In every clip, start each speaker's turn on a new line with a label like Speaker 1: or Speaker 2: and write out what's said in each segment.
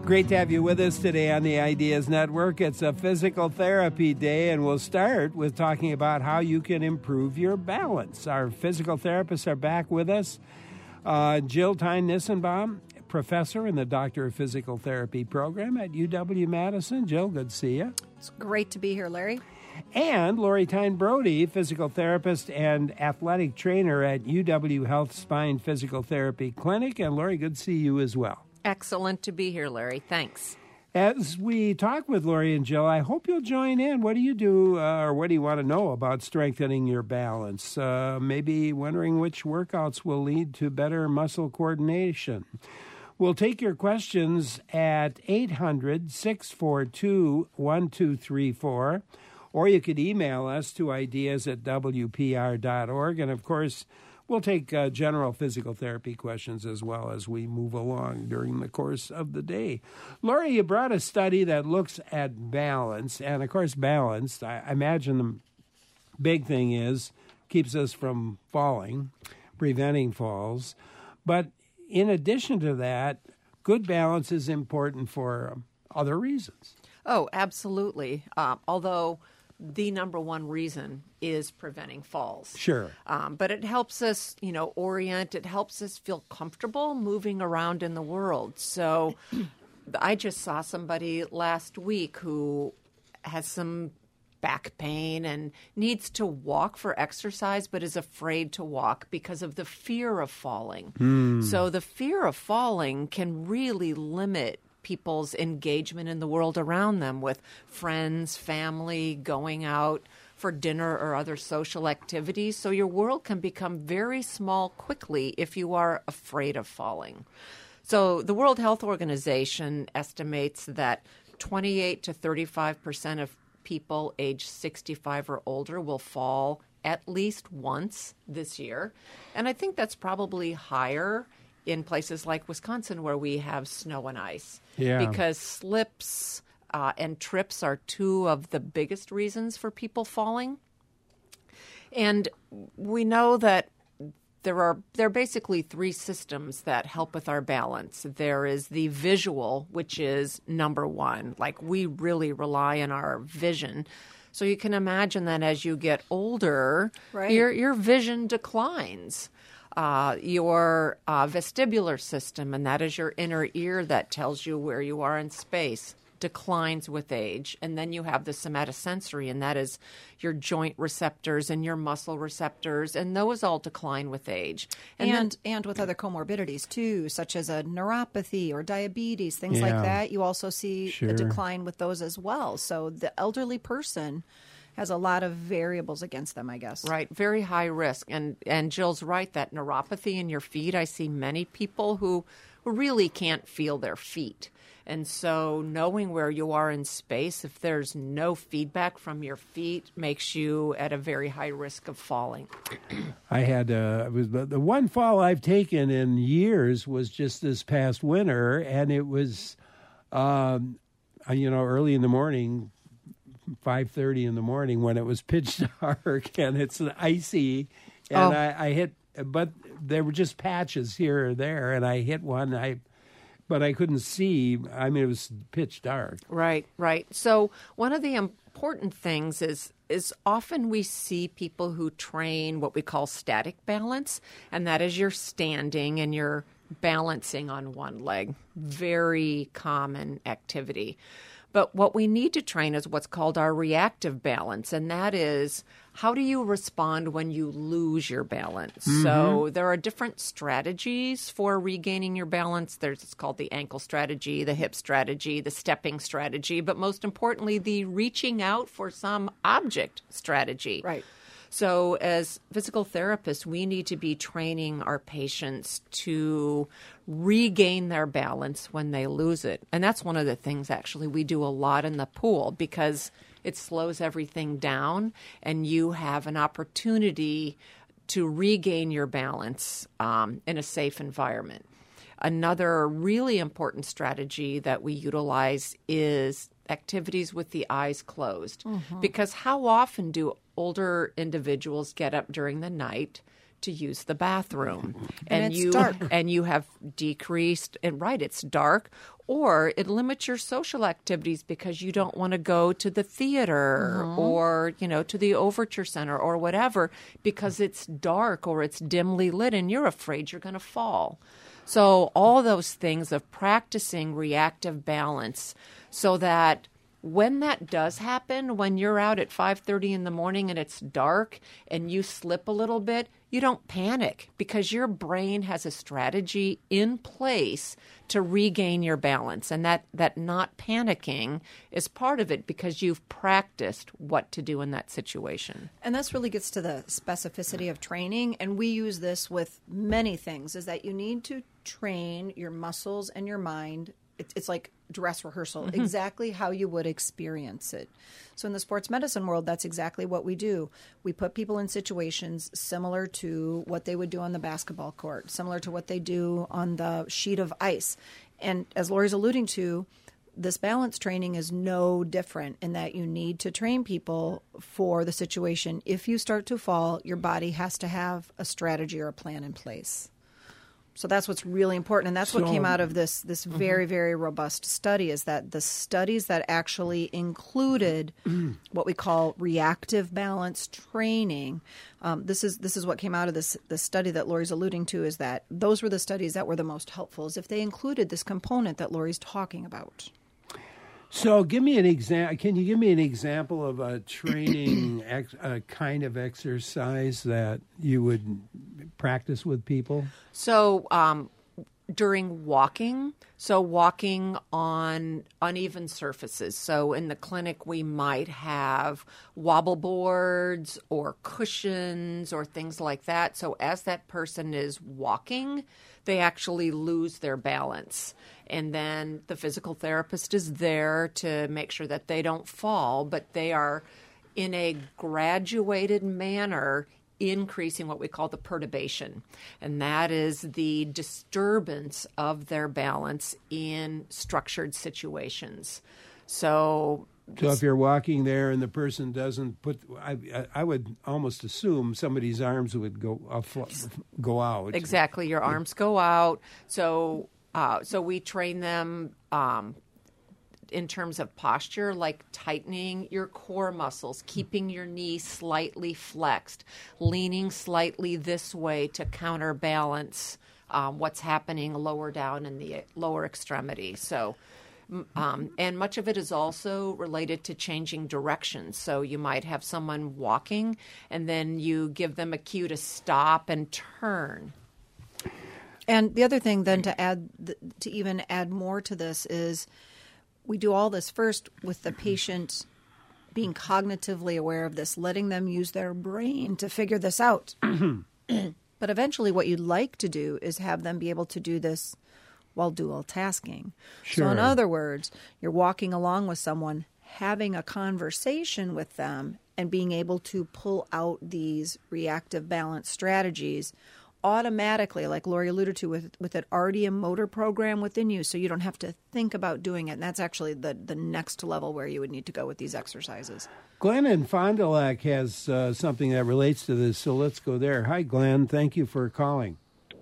Speaker 1: Great to have you with us today on the Ideas Network. It's a physical therapy day, and we'll start with talking about how you can improve your balance. Our physical therapists are back with us. Jill Tyne-Nissenbaum, professor in the Doctor of Physical Therapy program at UW-Madison. Jill, good to see you.
Speaker 2: It's great to be here, Larry.
Speaker 1: And Lori Tyne-Brody, physical therapist and athletic trainer at UW Health Spine Physical Therapy Clinic. And Lori, good to see you as well.
Speaker 3: Excellent to be here, Larry. Thanks.
Speaker 1: As we talk with Lori and Jill, I hope you'll join in. What do you do or what do you want to know about strengthening your balance? Maybe wondering which workouts will lead to better muscle coordination. We'll take your questions at 800-642-1234, or you could email us to ideas@wpr.org. And, of course, we'll take general physical therapy questions as well as we move along during the course of the day. Lori, you brought a study that looks at balance. And, of course, balance, I imagine the big thing is keeps us from falling, preventing falls. But in addition to that, good balance is important for other reasons.
Speaker 3: Oh, absolutely. Although the number one reason is preventing falls.
Speaker 1: Sure.
Speaker 3: But it helps us, orient. It helps us feel comfortable moving around in the world. So I just saw somebody last week who has some back pain and needs to walk for exercise but is afraid to walk because of the fear of falling. So the fear of falling can really limit people's engagement in the world around them with friends, family, going out for dinner or other social activities. So your world can become very small quickly if you are afraid of falling. So the World Health Organization estimates that 28 to 35% of people age 65 or older will fall at least once this year. And I think that's probably higher in places like Wisconsin where we have snow and ice.
Speaker 1: Yeah.
Speaker 3: Because slips and trips are two of the biggest reasons for people falling. And we know that there are basically three systems that help with our balance. There is the visual, which is number one. Like, we really rely on our vision. So you can imagine that as you get older,
Speaker 2: Right.
Speaker 3: your vision declines. Your vestibular system, and that is your inner ear that tells you where you are in space, declines with age. And then you have the somatosensory, and that is your joint receptors and your muscle receptors, and those all decline with age.
Speaker 2: And with other comorbidities, too, such as a neuropathy or diabetes, things like that. You also see a decline with those as well. So the elderly person has a lot of variables against them, I guess.
Speaker 3: Right, very high risk. And Jill's right, that neuropathy in your feet, I see many people who really can't feel their feet. And so knowing where you are in space, if there's no feedback from your feet, makes you at a very high risk of falling.
Speaker 1: I had the one fall I've taken in years was just this past winter, and it was, early in the morning, 5:30 in the morning when it was pitch dark and it's icy, and I hit, but there were just patches here or there, and I hit one. But I couldn't see. I mean, it was pitch dark.
Speaker 3: Right. So one of the important things is often we see people who train what we call static balance, and that is you're standing and you're balancing on one leg. Very common activity. But what we need to train is what's called our reactive balance, and that is how do you respond when you lose your balance? Mm-hmm. So there are different strategies for regaining your balance. It's called the ankle strategy, the hip strategy, the stepping strategy, but most importantly, the reaching out for some object strategy.
Speaker 2: Right.
Speaker 3: So as physical therapists, we need to be training our patients to regain their balance when they lose it. And that's one of the things, actually, we do a lot in the pool because it slows everything down and you have an opportunity to regain your balance in a safe environment. Another really important strategy that we utilize is activities with the eyes closed. Mm-hmm. Because how often do older individuals get up during the night to use the bathroom.
Speaker 2: And it's dark.
Speaker 3: And you have decreased, and right, it's dark, or it limits your social activities because you don't want to go to the theater or, to the Overture Center or whatever because it's dark or it's dimly lit and you're afraid you're going to fall. So all those things of practicing reactive balance so that when that does happen, when you're out at 5:30 in the morning and it's dark and you slip a little bit, you don't panic because your brain has a strategy in place to regain your balance. And that not panicking is part of it because you've practiced what to do in that situation.
Speaker 2: And this really gets to the specificity of training. And we use this with many things, is that you need to train your muscles and your mind. It's like dress rehearsal, exactly how you would experience it. So in the sports medicine world, that's exactly what we do. We put people in situations similar to what they would do on the basketball court, similar to what they do on the sheet of ice. And as Lori's alluding to, this balance training is no different in that you need to train people for the situation. If you start to fall, your body has to have a strategy or a plan in place. So that's what's really important, and that's what came out of this very, very robust study, is that the studies that actually included what we call reactive balance training, this is what came out of this study that Lori's alluding to, is that those were the studies that were the most helpful, is if they included this component that Lori's talking about.
Speaker 1: So give me an example. Can you give me an example of a training kind of exercise that you would practice with people?
Speaker 3: So during walking on uneven surfaces. So in the clinic, we might have wobble boards or cushions or things like that. So as that person is walking, they actually lose their balance. And then the physical therapist is there to make sure that they don't fall, but they are in a graduated manner increasing what we call the perturbation. And that is the disturbance of their balance in structured situations. So
Speaker 1: if you're walking there and the person doesn't put, I would almost assume somebody's arms would go out.
Speaker 3: Exactly, your arms go out. So we train them in terms of posture, like tightening your core muscles, keeping your knee slightly flexed, leaning slightly this way to counterbalance what's happening lower down in the lower extremity. So. And much of it is also related to changing directions. So you might have someone walking, and then you give them a cue to stop and turn.
Speaker 2: And the other thing then to even add more to this is we do all this first with the patient being cognitively aware of this, letting them use their brain to figure this out. But eventually what you'd like to do is have them be able to do this while dual tasking.
Speaker 1: Sure.
Speaker 2: So in other words, you're walking along with someone, having a conversation with them, and being able to pull out these reactive balance strategies automatically, like Lori alluded to, with it already a motor program within you, so you don't have to think about doing it. And that's actually the next level where you would need to go with these exercises.
Speaker 1: Glenn in Fond du Lac has something that relates to this, so let's go there. Hi, Glenn. Thank you for calling.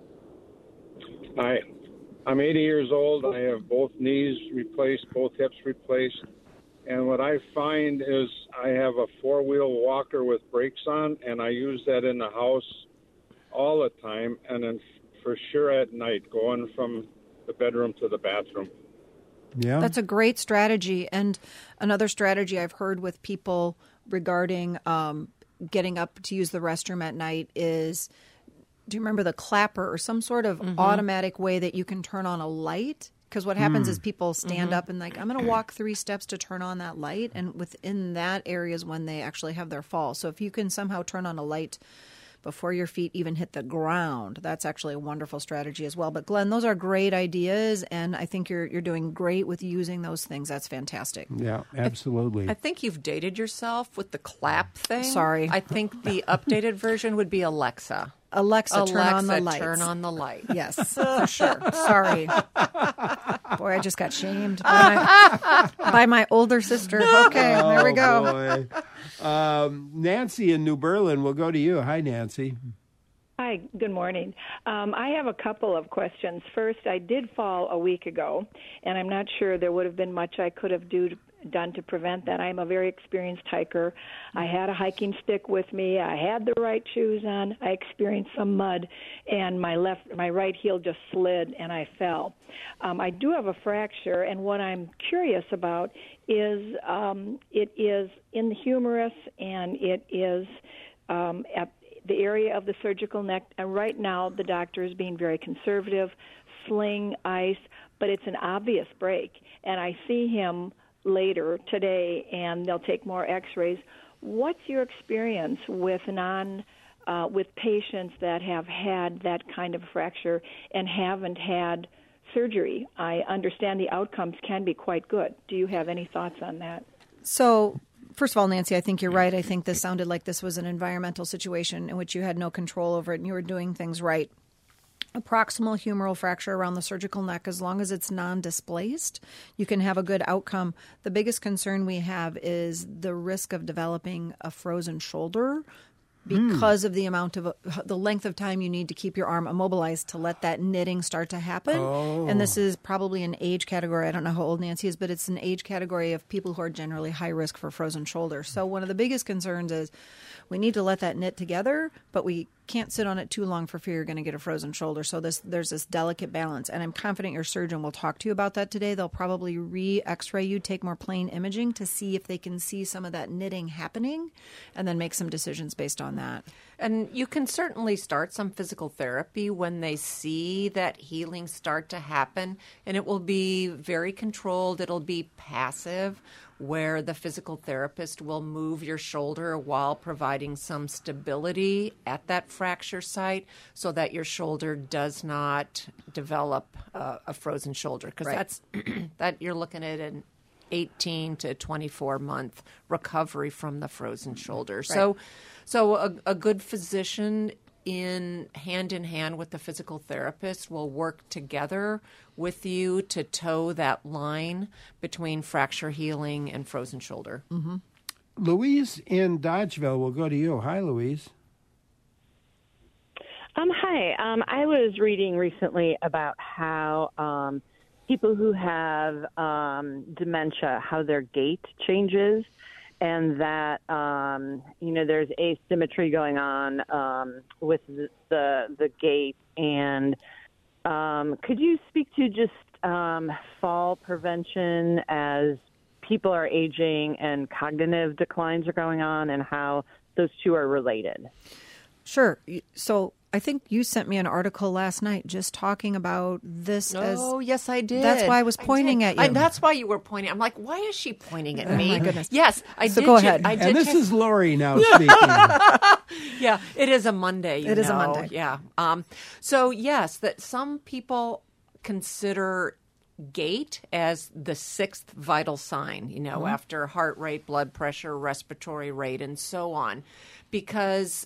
Speaker 4: Hi. I'm 80 years old. I have both knees replaced, both hips replaced. And what I find is I have a four-wheel walker with brakes on, and I use that in the house all the time, and then for sure at night, going from the bedroom to the bathroom.
Speaker 1: Yeah,
Speaker 2: that's a great strategy. And another strategy I've heard with people regarding getting up to use the restroom at night is, do you remember the clapper or some sort of automatic way that you can turn on a light? Because what happens is people stand up and like, I'm going to walk 3 steps to turn on that light. And within that area is when they actually have their fall. So if you can somehow turn on a light before your feet even hit the ground, that's actually a wonderful strategy as well. But Glenn, those are great ideas, and I think you're doing great with using those things. That's fantastic.
Speaker 1: Yeah, absolutely.
Speaker 3: I think you've dated yourself with the clap thing.
Speaker 2: Sorry.
Speaker 3: I think the updated version would be Alexa.
Speaker 2: Alexa, turn on the lights.
Speaker 3: Turn on the light.
Speaker 2: Yes, for sure. Sorry. Boy, I just got shamed by my older sister. Okay, there we go.
Speaker 1: Boy. Nancy in New Berlin, we'll go to you. Hi, Nancy.
Speaker 5: Hi, good morning. I have a couple of questions. First, I did fall a week ago, and I'm not sure there would have been much I could have done to prevent that. I'm a very experienced hiker. I had a hiking stick with me. I had the right shoes on. I experienced some mud, and my right heel just slid, and I fell. I do have a fracture, and what I'm curious about is it is in the humerus, and it is at the area of the surgical neck, and right now the doctor is being very conservative, sling, ice, but it's an obvious break. And I see him later today, and they'll take more x-rays. What's your experience with with patients that have had that kind of fracture and haven't had surgery? I understand the outcomes can be quite good. Do you have any thoughts on that?
Speaker 2: So, first of all, Nancy, I think you're right. I think this sounded like this was an environmental situation in which you had no control over it and you were doing things right. A proximal humeral fracture around the surgical neck, as long as it's non-displaced, you can have a good outcome. The biggest concern we have is the risk of developing a frozen shoulder because of the amount of the length of time you need to keep your arm immobilized to let that knitting start to happen. And this is probably an age category. I don't know how old Nancy is, but it's an age category of people who are generally high risk for frozen shoulder. So one of the biggest concerns is we need to let that knit together, but we can't sit on it too long for fear you're going to get a frozen shoulder. So there's this delicate balance, and I'm confident your surgeon will talk to you about that today. They'll probably re-x-ray you, take more plain imaging to see if they can see some of that knitting happening, and then make some decisions based on that.
Speaker 3: And you can certainly start some physical therapy when they see that healing start to happen, and it will be very controlled. It'll be passive, where the physical therapist will move your shoulder while providing some stability at that fracture site so that your shoulder does not develop a frozen shoulder. Because that's that you're looking at an 18 to 24 month recovery from the frozen shoulder. Right. So a good physician in hand with the physical therapist will work together with you to toe that line between fracture healing and frozen shoulder.
Speaker 1: Mm-hmm. Louise in Dodgeville, we'll go to you. Hi, Louise.
Speaker 6: Hi. I was reading recently about how people who have dementia, how their gait changes, and that, there's asymmetry going on with the gait. And could you speak to just fall prevention as people are aging and cognitive declines are going on, and how those two are related?
Speaker 2: Sure. So I think you sent me an article last night just talking about this.
Speaker 3: Oh, yes, I did.
Speaker 2: That's why I was pointing at you.
Speaker 3: That's why you were pointing. I'm like, why is she pointing at me?
Speaker 2: Oh, my goodness.
Speaker 3: Yes, I did.
Speaker 2: So go ahead.
Speaker 1: And this is Lori now speaking.
Speaker 3: Yeah, it is a Monday.
Speaker 2: It is a Monday.
Speaker 3: Yeah. So, yes, that some people consider gait as the sixth vital sign, after heart rate, blood pressure, respiratory rate, and so on, because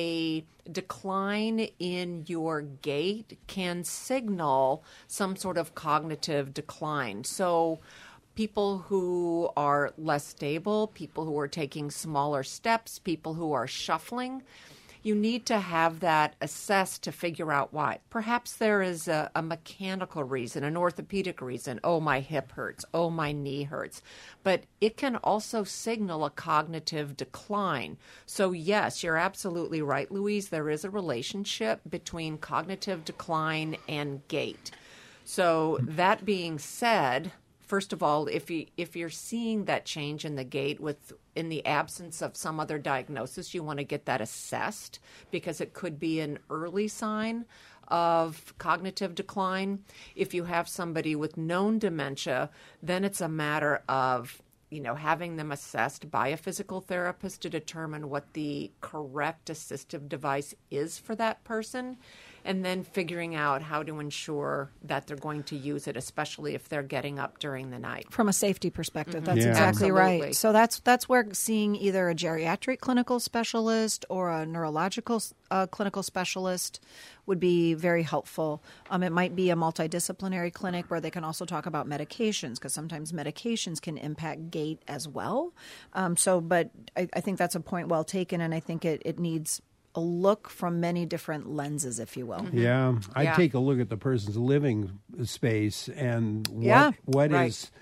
Speaker 3: a decline in your gait can signal some sort of cognitive decline. So people who are less stable, people who are taking smaller steps, people who are shuffling, you need to have that assessed to figure out why. Perhaps there is a mechanical reason, an orthopedic reason. Oh, my hip hurts. Oh, my knee hurts. But it can also signal a cognitive decline. So, yes, you're absolutely right, Louise. There is a relationship between cognitive decline and gait. So, that being said, first of all, if you're seeing that change in the gait in the absence of some other diagnosis, you want to get that assessed, because it could be an early sign of cognitive decline. If you have somebody with known dementia, then it's a matter of having them assessed by a physical therapist to determine what the correct assistive device is for that person, and then figuring out how to ensure that they're going to use it, especially if they're getting up during the night.
Speaker 2: From a safety perspective, that's
Speaker 1: Yeah.
Speaker 2: exactly
Speaker 3: Absolutely.
Speaker 2: right. So that's where seeing either a geriatric clinical specialist or a neurological clinical specialist would be very helpful. It might be a multidisciplinary clinic where they can also talk about medications, because sometimes medications can impact gait as well. But I think that's a point well taken, and I think it needs a look from many different lenses, if you will.
Speaker 1: Yeah, I'd take a look at the person's living space and what is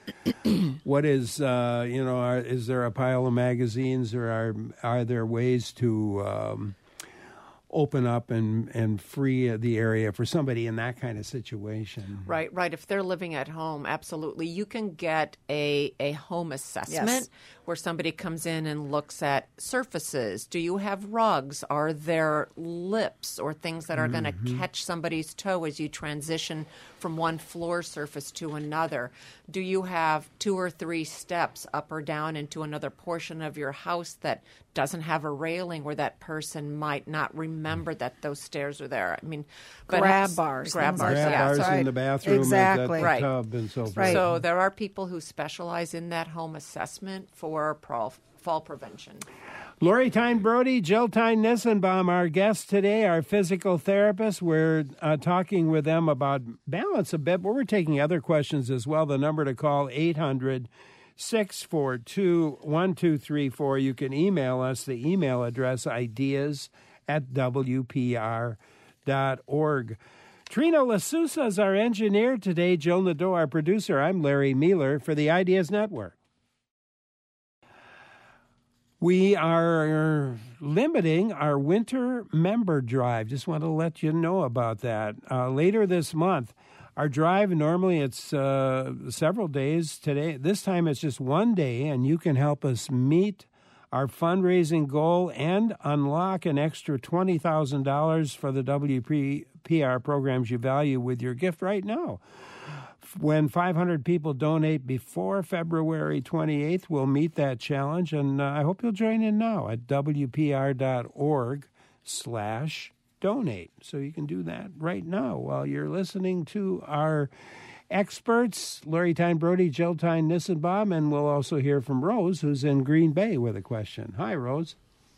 Speaker 1: is there a pile of magazines, or are there ways to open up and free the area for somebody in that kind of situation?
Speaker 3: Right. If they're living at home, absolutely. You can get a home assessment where somebody comes in and looks at surfaces. Do you have rugs? Are there lips or things that are going to catch somebody's toe as you transition from one floor surface to another? Do you have 2 or 3 steps up or down into another portion of your house that doesn't have a railing where that person might not remember that those stairs are there? I mean,
Speaker 2: grab bars.
Speaker 1: Grab bars in the bathroom,
Speaker 2: exactly.
Speaker 1: The tub, and so forth.
Speaker 2: Right.
Speaker 3: So there are people who specialize in that home assessment for fall prevention.
Speaker 1: Lori Tyne Brody, Jill Tyne Nissenbaum, our guests today, our physical therapists. We're talking with them about balance a bit, but we're taking other questions as well. The number to call, 800-642-1234. You can email us. The email address, ideas@wpr.org. Trina LaSousa is our engineer today. Jill Nadeau, our producer. I'm Larry Mueller for the Ideas Network. We are limiting our winter member drive. Just want to let you know about that. Later this month, our drive, normally it's several days. This time it's just one day, and you can help us meet our fundraising goal and unlock an extra $20,000 for the WPR programs you value with your gift right now. When 500 people donate before February 28th, we'll meet that challenge, and I hope you'll join in now at wpr.org/donate. So you can do that right now while you're listening to our experts, Lori Tyne Brody, Jill Tyne Nissenbaum, and we'll also hear from Rose, who's in Green Bay with a question. Hi, Rose.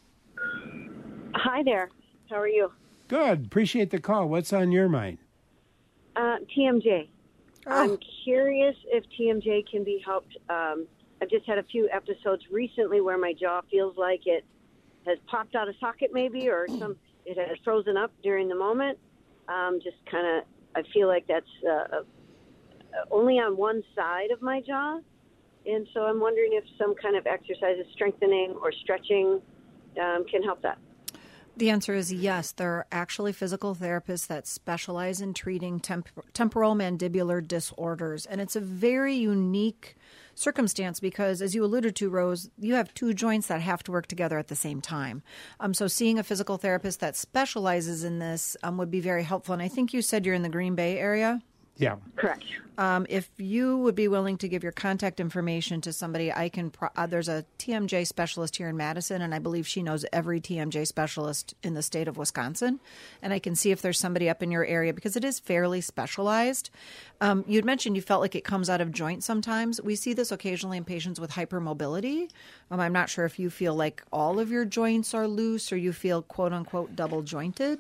Speaker 7: Hi there. How are you?
Speaker 1: Good. Appreciate the call. What's on your mind?
Speaker 7: TMJ. I'm curious if TMJ can be helped. I've just had a few episodes recently where my jaw feels like it has popped out of socket maybe, or it has frozen up during the moment. Just kind of, I feel like that's only on one side of my jaw. And so I'm wondering if some kind of exercises, strengthening or stretching, can help that.
Speaker 2: The answer is yes. There are actually physical therapists that specialize in treating temporal mandibular disorders. And it's a very unique circumstance because, as you alluded to, Rose, you have 2 joints that have to work together at the same time. So seeing a physical therapist that specializes in this would be very helpful. And I think you said you're in the Green Bay area?
Speaker 1: Yeah.
Speaker 7: Correct.
Speaker 2: If you would be willing to give your contact information to somebody, I can. There's a TMJ specialist here in Madison, and I believe she knows every TMJ specialist in the state of Wisconsin. And I can see if there's somebody up in your area because it is fairly specialized. You'd mentioned you felt like it comes out of joint sometimes. We see this occasionally in patients with hypermobility. I'm not sure if you feel like all of your joints are loose or you feel, quote unquote, double jointed.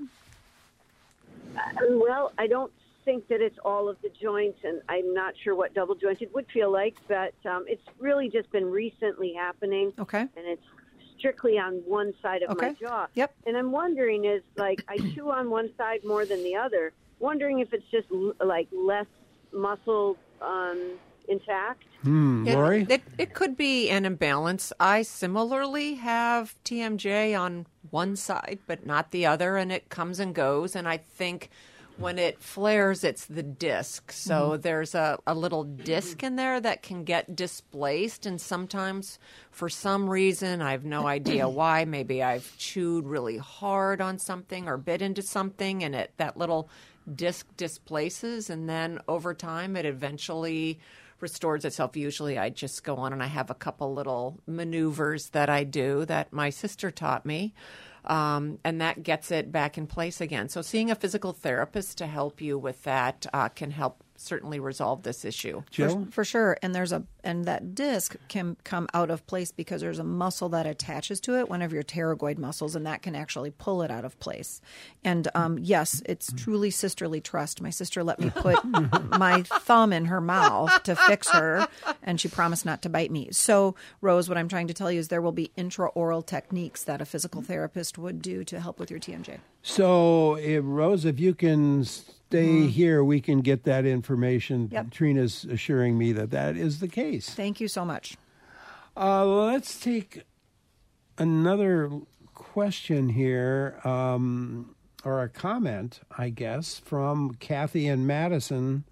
Speaker 7: Well, I don't think that it's all of the joints, and I'm not sure what double jointed would feel like, but it's really just been recently happening.
Speaker 2: Okay.
Speaker 7: And it's strictly on one side of my jaw.
Speaker 2: Yep.
Speaker 7: And I'm wondering is, like, I chew on one side more than the other, wondering if it's just, like, less muscle intact.
Speaker 1: Lori?
Speaker 3: It could be an imbalance. I similarly have TMJ on one side, but not the other, and it comes and goes, and I think when it flares, it's the disc. So there's a little disc in there that can get displaced. And sometimes, for some reason, I have no idea why. Maybe I've chewed really hard on something or bit into something, and that little disc displaces. And then over time, it eventually restores itself. Usually I just go on and I have a couple little maneuvers that I do that my sister taught me. And that gets it back in place again. So seeing a physical therapist to help you with that can help certainly resolve this issue.
Speaker 1: Jill?
Speaker 2: For sure. And that disc can come out of place because there's a muscle that attaches to it, one of your pterygoid muscles, and that can actually pull it out of place. And yes, it's truly sisterly trust. My sister let me put my thumb in her mouth to fix her, and she promised not to bite me. So, Rose, what I'm trying to tell you is there will be intraoral techniques that a physical therapist therapist would do to help with your TMJ.
Speaker 1: So, Rose, if you can stay here, we can get that information.
Speaker 2: Yep.
Speaker 1: Trina's assuring me that is the case.
Speaker 2: Thank you so much.
Speaker 1: Let's take another question here, or a comment, I guess, from Kathy and Madison.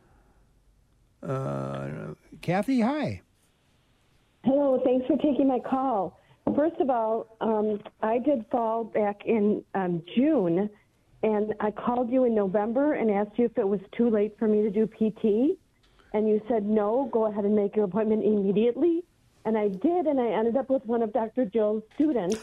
Speaker 1: Kathy, hi.
Speaker 8: Hello, thanks for taking my call. First of all, I did fall back in June, and I called you in November and asked you if it was too late for me to do PT, and you said no, go ahead and make your appointment immediately. And I did, and I ended up with one of Dr. Jill's students.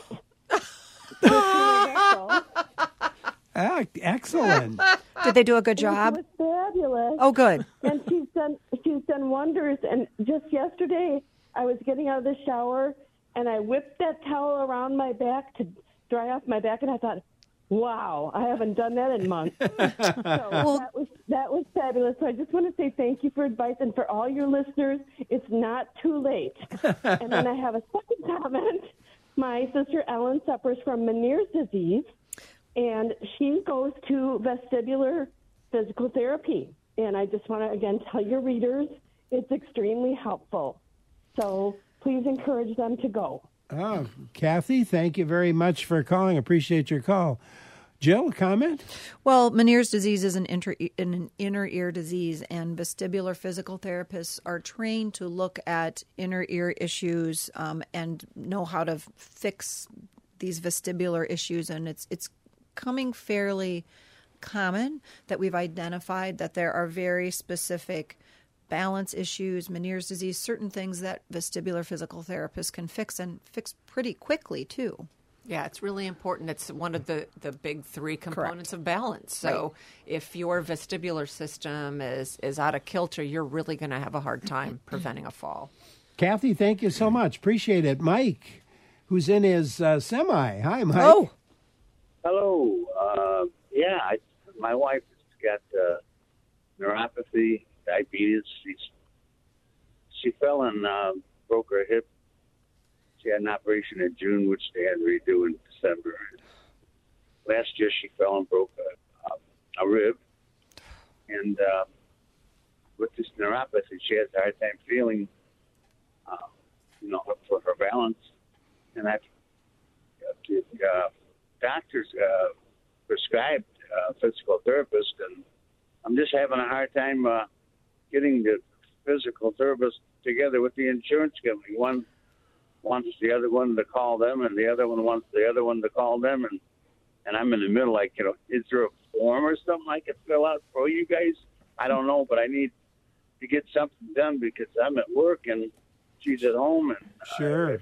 Speaker 1: Excellent.
Speaker 2: Did they do a good job?
Speaker 8: It was fabulous.
Speaker 2: Oh, good.
Speaker 8: And she's done wonders. And just yesterday, I was getting out of the shower, and I whipped that towel around my back to dry off my back, and I thought, wow, I haven't done that in months. So that was fabulous. So I just want to say thank you for advice, and for all your listeners, it's not too late. And then I have a second comment. My sister Ellen suffers from Meniere's disease, and she goes to vestibular physical therapy. And I just want to, again, tell your readers it's extremely helpful. So please encourage them to go.
Speaker 1: Oh, Kathy, thank you very much for calling. Appreciate your call. Jill, comment?
Speaker 2: Well, Meniere's disease is an inner ear disease, and vestibular physical therapists are trained to look at inner ear issues and know how to fix these vestibular issues. And it's coming fairly common that we've identified that there are very specific balance issues, Meniere's disease, certain things that vestibular physical therapists can fix, and fix pretty quickly, too.
Speaker 3: Yeah, it's really important. It's one of the big three components
Speaker 2: Correct.
Speaker 3: of balance. So
Speaker 2: Right.
Speaker 3: if your vestibular system is out of kilter, you're really going to have a hard time preventing a fall.
Speaker 1: Kathy, thank you so much. Appreciate it. Mike, who's in his semi. Hi, Mike.
Speaker 2: Oh.
Speaker 9: Hello. My wife has got neuropathy, diabetes. She fell and broke her hip. She had an operation in June, which they had to redo in December. Last year, she fell and broke a rib. And with this neuropathy, she has a hard time feeling, for her balance. And doctors prescribed physical therapist, and I'm just having a hard time getting the physical therapist together with the insurance company. One wants the other one to call them, and the other one wants the other one to call them, and I'm in the middle, like, is there a form or something I could fill out for you guys? I don't know, but I need to get something done because I'm at work and she's at home. And
Speaker 1: Sure.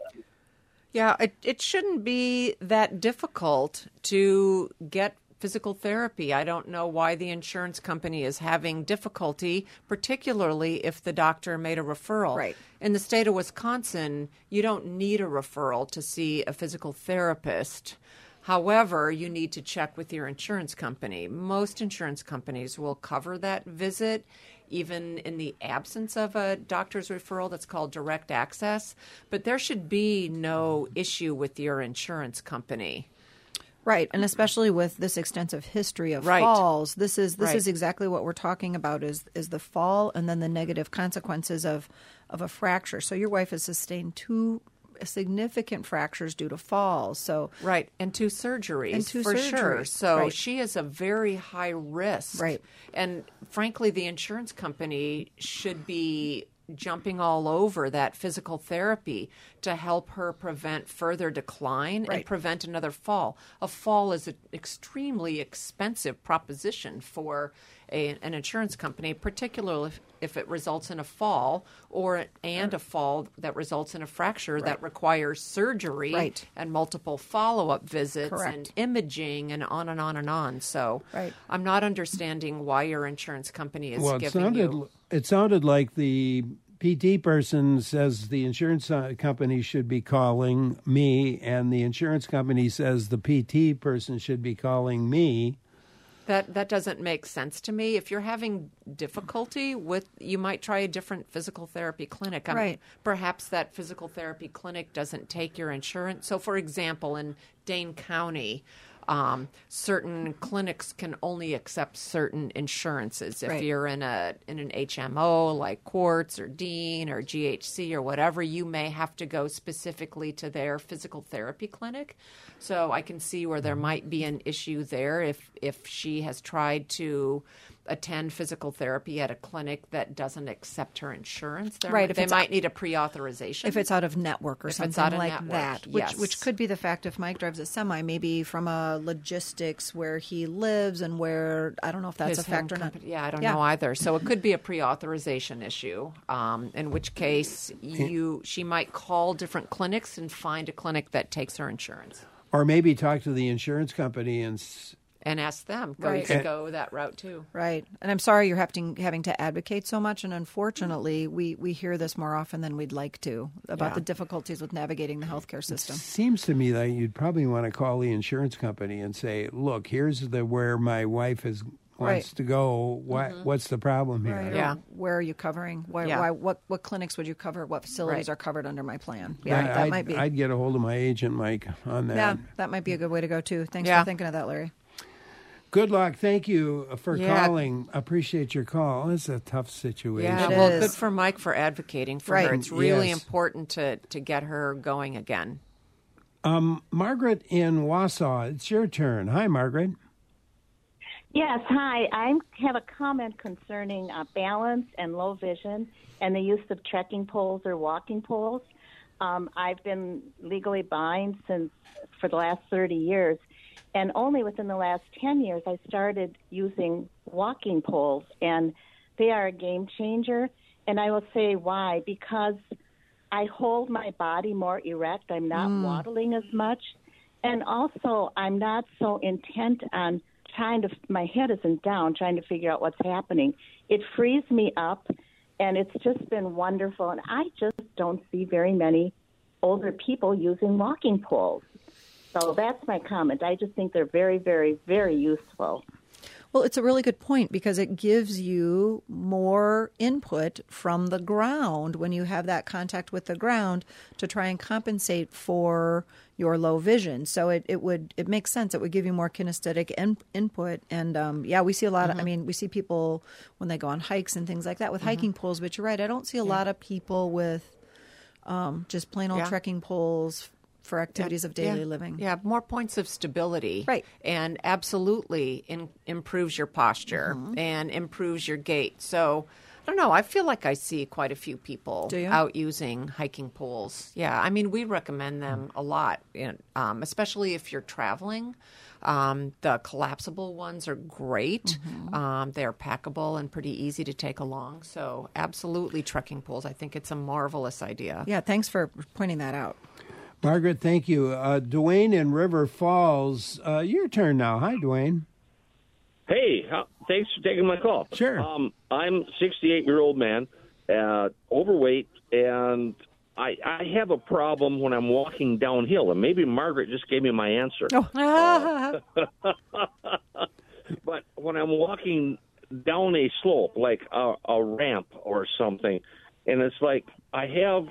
Speaker 3: Yeah, it shouldn't be that difficult to get physical therapy. I don't know why the insurance company is having difficulty, particularly if the doctor made a referral.
Speaker 2: Right.
Speaker 3: In the state of Wisconsin, you don't need a referral to see a physical therapist. However, you need to check with your insurance company. Most insurance companies will cover that visit, even in the absence of a doctor's referral. That's called direct access. But there should be no issue with your insurance company.
Speaker 2: Right, and especially with this extensive history of
Speaker 3: Right.
Speaker 2: falls, this is
Speaker 3: Right.
Speaker 2: exactly what we're talking about is the fall and then the negative consequences of a fracture. So your wife has sustained 2 significant fractures due to falls. So
Speaker 3: Right, and 2 surgeries,
Speaker 2: And 2
Speaker 3: for sure.
Speaker 2: surgeries,
Speaker 3: So
Speaker 2: right.
Speaker 3: she is a very high risk.
Speaker 2: Right.
Speaker 3: And frankly, the insurance company should be jumping all over that physical therapy to help her prevent further decline
Speaker 2: Right.
Speaker 3: and prevent another fall. A fall is an extremely expensive proposition for an insurance company, particularly if it results in a fall and a fall that results in a fracture that requires surgery
Speaker 2: Right.
Speaker 3: and multiple follow-up visits
Speaker 2: Correct.
Speaker 3: and imaging and on and on and on. So
Speaker 2: Right.
Speaker 3: I'm not understanding why your insurance company is
Speaker 1: Well,
Speaker 3: giving you...
Speaker 1: it sounded like the PT person says the insurance company should be calling me, and the insurance company says the PT person should be calling me.
Speaker 3: That doesn't make sense to me. If you're having difficulty you might try a different physical therapy clinic.
Speaker 2: Right.
Speaker 3: Perhaps that physical therapy clinic doesn't take your insurance. So, for example, in Dane County, certain clinics can only accept certain insurances. If you're in an HMO like Quartz or Dean or GHC or whatever, you may have to go specifically to their physical therapy clinic. So I can see where there might be an issue there if she has tried to attend physical therapy at a clinic that doesn't accept her insurance. They might need a pre-authorization.
Speaker 2: If it's out of network or something like that, which could be the fact if Mike drives a semi, maybe from a logistics where he lives and where, I don't know if that's a factor or not.
Speaker 3: Yeah, I don't know either. So it could be a pre-authorization issue, in which case she might call different clinics and find a clinic that takes her insurance.
Speaker 1: Or maybe talk to the insurance company and
Speaker 3: ask them. You could go that route too.
Speaker 2: Right. And I'm sorry you're having to advocate so much. And unfortunately, we hear this more often than we'd like to about the difficulties with navigating the healthcare system.
Speaker 1: It seems to me that you'd probably want to call the insurance company and say, look, here's where my wife wants to go. What's the problem here?
Speaker 2: Right. Yeah. Where are you covering? What clinics would you cover? What facilities are covered under my plan? Yeah, that might be.
Speaker 1: I'd get a hold of my agent, Mike, on that.
Speaker 2: Yeah, that might be a good way to go, too. Thanks for thinking of that, Larry.
Speaker 1: Good luck. Thank you for calling. Appreciate your call. It's a tough situation.
Speaker 3: Yeah, well, good for Mike for advocating for her. It's really important to get her going again.
Speaker 1: Margaret in Wausau, it's your turn. Hi, Margaret.
Speaker 10: Yes, hi. I have a comment concerning balance and low vision and the use of trekking poles or walking poles. I've been legally blind for the last 30 years. And only within the last 10 years, I started using walking poles, and they are a game changer. And I will say why. Because I hold my body more erect. I'm not waddling as much. And also, I'm not so intent on my head isn't down, trying to figure out what's happening. It frees me up, and it's just been wonderful. And I just don't see very many older people using walking poles. So that's my comment. I just think they're very, very, very useful.
Speaker 2: Well, it's a really good point because it gives you more input from the ground when you have that contact with the ground to try and compensate for your low vision. So it makes sense. It would give you more kinesthetic input. And we see a lot of, we see people when they go on hikes and things like that with hiking poles. But you're right. I don't see a lot of people with just plain old trekking poles for activities of daily living.
Speaker 3: Yeah, more points of stability.
Speaker 2: Right.
Speaker 3: And absolutely improves your posture and improves your gait. So, I don't know, I feel like I see quite a few people out using hiking poles. Yeah, we recommend them a lot, especially if you're traveling. The collapsible ones are great. They're packable and pretty easy to take along. So, absolutely trekking poles. I think it's a marvelous idea.
Speaker 2: Yeah, thanks for pointing that out.
Speaker 1: Margaret, thank you. Dwayne in River Falls, your turn now. Hi, Dwayne.
Speaker 11: Hey, thanks for taking my call.
Speaker 1: Sure.
Speaker 11: I'm a 68-year-old man, overweight, and I have a problem when I'm walking downhill, and maybe Margaret just gave me my answer.
Speaker 2: Oh.
Speaker 11: But when I'm walking down a slope, like a ramp or something, and it's like I have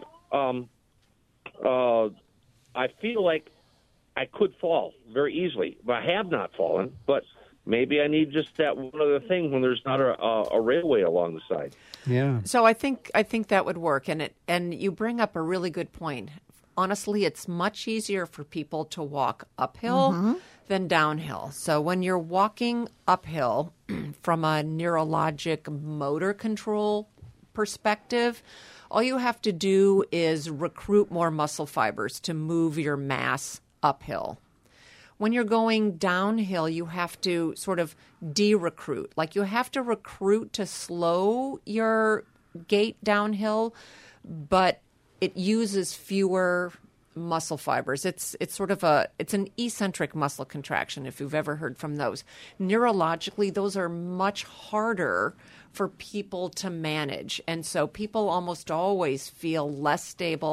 Speaker 11: I feel like I could fall very easily. I have not fallen, but maybe I need just that one other thing when there's not a railway along the side.
Speaker 1: Yeah.
Speaker 3: So I think that would work, and you bring up a really good point. Honestly, it's much easier for people to walk uphill than downhill. So when you're walking uphill from a neurologic motor control perspective, all you have to do is recruit more muscle fibers to move your mass uphill. When you're going downhill, you have to sort of de-recruit. Like you have to recruit to slow your gait downhill, but it uses fewer muscle fibers. It's sort of it's an eccentric muscle contraction, if you've ever heard from those. Neurologically, those are much harder for people to manage. And so people almost always feel less stable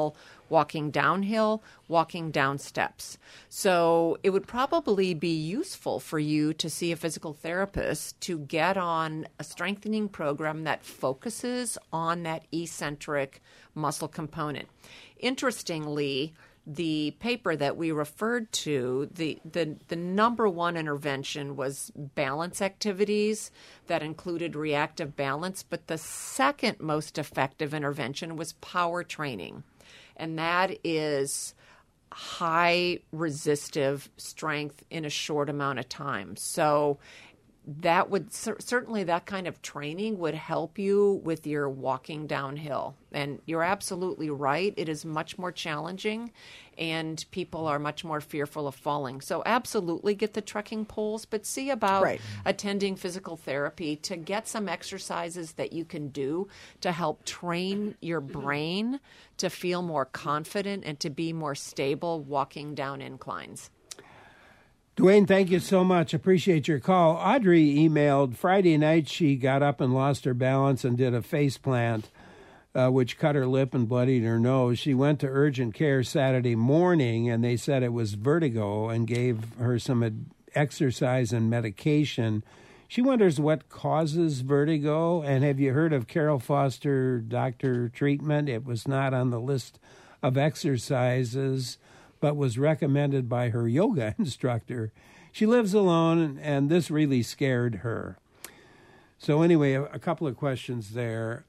Speaker 3: walking downhill, walking down steps. So it would probably be useful for you to see a physical therapist to get on a strengthening program that focuses on that eccentric muscle component. Interestingly, the paper that we referred to, the number one intervention was balance activities that included reactive balance, but the second most effective intervention was power training, and that is high resistive strength in a short amount of time. So that would certainly, that kind of training would help you with your walking downhill. And you're absolutely right. It is much more challenging, and people are much more fearful of falling. So absolutely get the trekking poles, but see about attending physical therapy to get some exercises that you can do to help train your brain to feel more confident and to be more stable walking down inclines.
Speaker 1: Dwayne, thank you so much. Appreciate your call. Audrey emailed Friday night. She got up and lost her balance and did a face plant, which cut her lip and bloodied her nose. She went to urgent care Saturday morning, and they said it was vertigo and gave her some exercise and medication. She wonders what causes vertigo, and have you heard of Carol Foster doctor treatment? It was not on the list of exercises, but was recommended by her yoga instructor. She lives alone, and this really scared her. So anyway, a couple of questions there.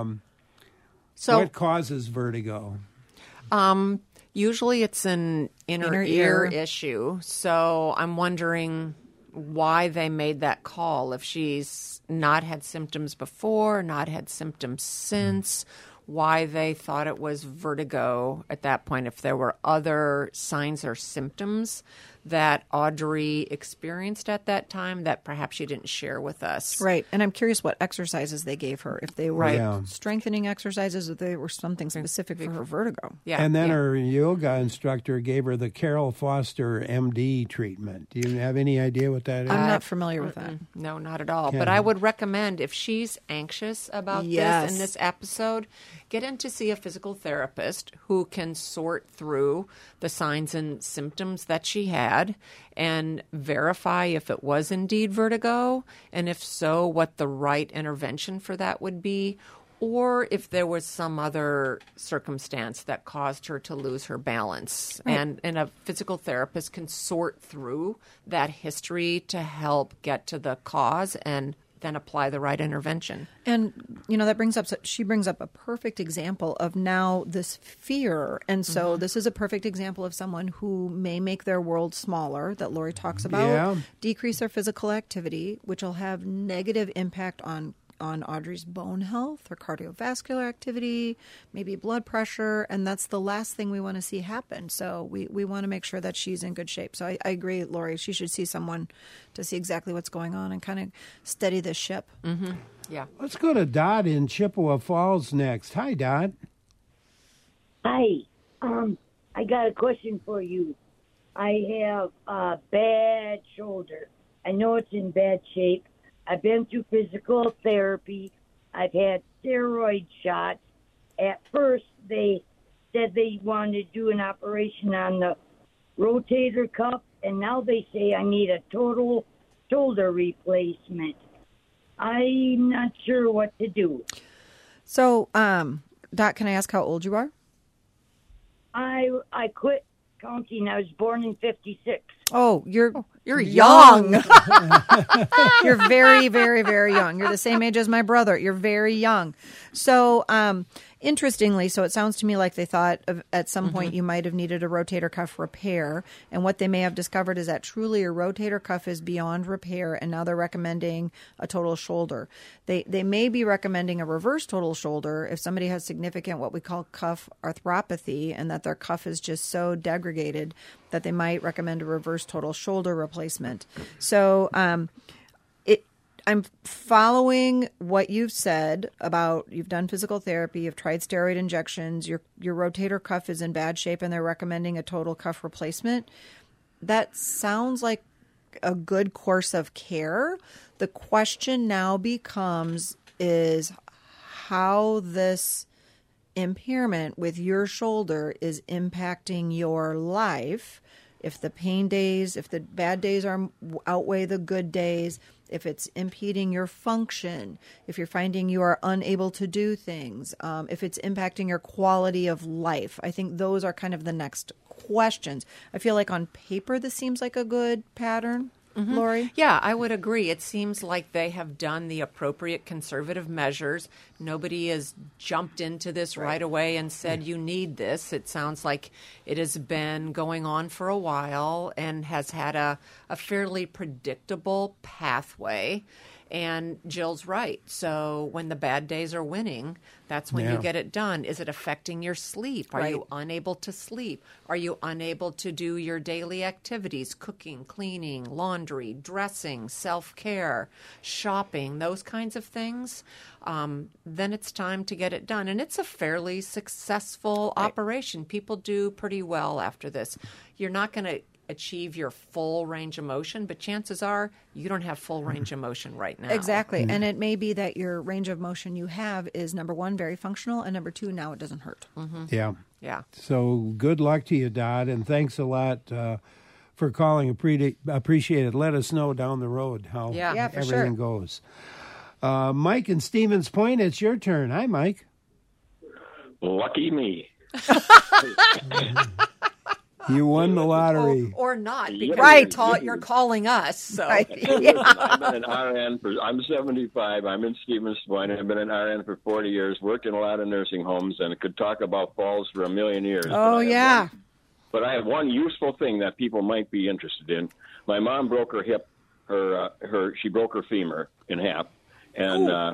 Speaker 1: What causes vertigo?
Speaker 3: Usually it's an inner ear issue. So I'm wondering why they made that call. If she's not had symptoms before, not had symptoms since, why they thought it was vertigo at that point, if there were other signs or symptoms that Audrey experienced at that time that perhaps she didn't share with us.
Speaker 2: Right. And I'm curious what exercises they gave her, if they were strengthening exercises or they were something specific for her vertigo.
Speaker 1: Yeah. And then her yoga instructor gave her the Carol Foster MD treatment. Do you have any idea what that is?
Speaker 2: I'm not familiar with that.
Speaker 3: No, not at all. But I would recommend, if she's anxious about this in this episode, get in to see a physical therapist who can sort through the signs and symptoms that she had and verify if it was indeed vertigo, and if so, what the right intervention for that would be, or if there was some other circumstance that caused her to lose her balance. Right. And a physical therapist can sort through that history to help get to the cause and then apply the right intervention.
Speaker 2: And, she brings up a perfect example of now this fear. And so this is a perfect example of someone who may make their world smaller, that Lori talks about, decrease their physical activity, which will have negative impact on Audrey's bone health, her cardiovascular activity, maybe blood pressure, and that's the last thing we want to see happen. So we want to make sure that she's in good shape. So I agree, Lori, she should see someone to see exactly what's going on and kind of steady this ship.
Speaker 3: Mm-hmm. Yeah.
Speaker 1: Let's go to Dot in Chippewa Falls next. Hi, Dot.
Speaker 12: Hi. I got a question for you. I have a bad shoulder. I know it's in bad shape. I've been through physical therapy. I've had steroid shots. At first, they said they wanted to do an operation on the rotator cuff, and now they say I need a total shoulder replacement. I'm not sure what to do.
Speaker 2: So, Dot, can I ask how old you are?
Speaker 12: I quit counting. I was born in 1956.
Speaker 2: Oh, you're young. You're very, very, very young. You're the same age as my brother. You're very young. So, interestingly, so it sounds to me like they thought at some point you might have needed a rotator cuff repair. And what they may have discovered is that truly your rotator cuff is beyond repair, and now they're recommending a total shoulder. They may be recommending a reverse total shoulder if somebody has significant what we call cuff arthropathy, and that their cuff is just so degraded that they might recommend a reverse total shoulder replacement. So I'm following what you've said about you've done physical therapy, you've tried steroid injections, your rotator cuff is in bad shape, and they're recommending a total cuff replacement. That sounds like a good course of care. The question now becomes is how this impairment with your shoulder is impacting your life, if the pain days, if the bad days outweigh the good days, if it's impeding your function, if you're finding you are unable to do things, if it's impacting your quality of life. I think those are kind of the next questions. I feel like on paper this seems like a good pattern. Mm-hmm. Lori?
Speaker 3: Yeah, I would agree. It seems like they have done the appropriate conservative measures. Nobody has jumped into this right away and said, you need this. It sounds like it has been going on for a while and has had a fairly predictable pathway. And Jill's right. So when the bad days are winning, that's when you get it done. Is it affecting your sleep? Are you unable to sleep? Are you unable to do your daily activities, cooking, cleaning, laundry, dressing, self-care, shopping, those kinds of things? Then it's time to get it done. And it's a fairly successful operation. People do pretty well after this. You're not going to achieve your full range of motion, but chances are you don't have full range of motion right now.
Speaker 2: Exactly. And it may be that your range of motion you have is, number one, very functional, and number two, now it doesn't hurt.
Speaker 3: Mm-hmm.
Speaker 1: Yeah.
Speaker 3: Yeah.
Speaker 1: So good luck to you, Dot, and thanks a lot for calling. Appreciate it. Let us know down the road how everything goes. Mike in Stevens Point, it's your turn. Hi, Mike.
Speaker 13: Lucky me.
Speaker 1: You won the lottery.
Speaker 3: Or not.
Speaker 13: Yeah.
Speaker 3: Right. You're calling us. So.
Speaker 13: I've been an RN I'm 75. I'm in Stevens Point. I've been an RN for 40 years, worked in a lot of nursing homes, and could talk about falls for a million years.
Speaker 2: Oh, yeah.
Speaker 13: But I have one useful thing that people might be interested in. My mom broke her hip. She broke her femur in half, and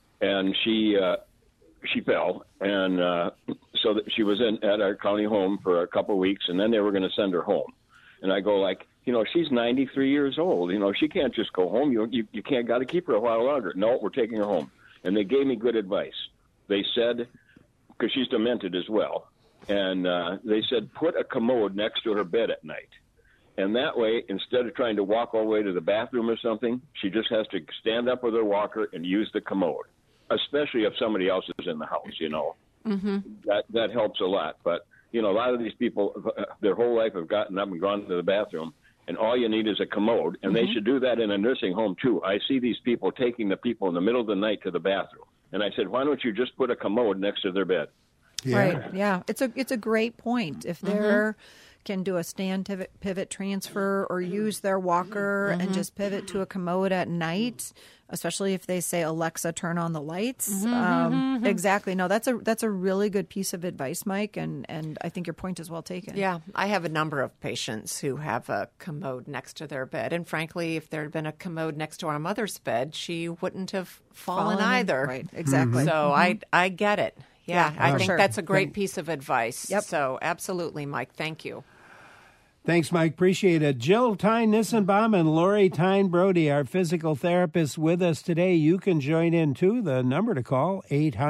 Speaker 13: she fell, and so that she was at our county home for a couple of weeks, and then they were going to send her home. And I go like, she's 93 years old. She can't just go home. You can't, got to keep her a while longer. No, we're taking her home. And they gave me good advice. They said, because she's demented as well, and they said, put a commode next to her bed at night. And that way, instead of trying to walk all the way to the bathroom or something, she just has to stand up with her walker and use the commode, especially if somebody else is in the house,
Speaker 3: Mm-hmm.
Speaker 13: That helps a lot. But, a lot of these people, their whole life have gotten up and gone to the bathroom, and all you need is a commode. And they should do that in a nursing home, too. I see these people taking the people in the middle of the night to the bathroom. And I said, why don't you just put a commode next to their bed?
Speaker 2: Yeah. Right, yeah. It's a great point. If they're can do a stand pivot transfer or use their walker and just pivot to a commode at night, especially if they say, Alexa, turn on the lights. Exactly. No, that's a really good piece of advice, Mike, and I think your point is well taken.
Speaker 3: Yeah, I have a number of patients who have a commode next to their bed, and frankly, if there had been a commode next to our mother's bed, she wouldn't have fallen either.
Speaker 2: Right, exactly.
Speaker 3: So I get it. Yeah, I think that's a great piece of advice. Yep. So absolutely, Mike. Thank you.
Speaker 1: Thanks, Mike. Appreciate it. Jill Tyne-Nissenbaum and Lori Tyne-Brody, our physical therapists, with us today. You can join in, too. The number to call,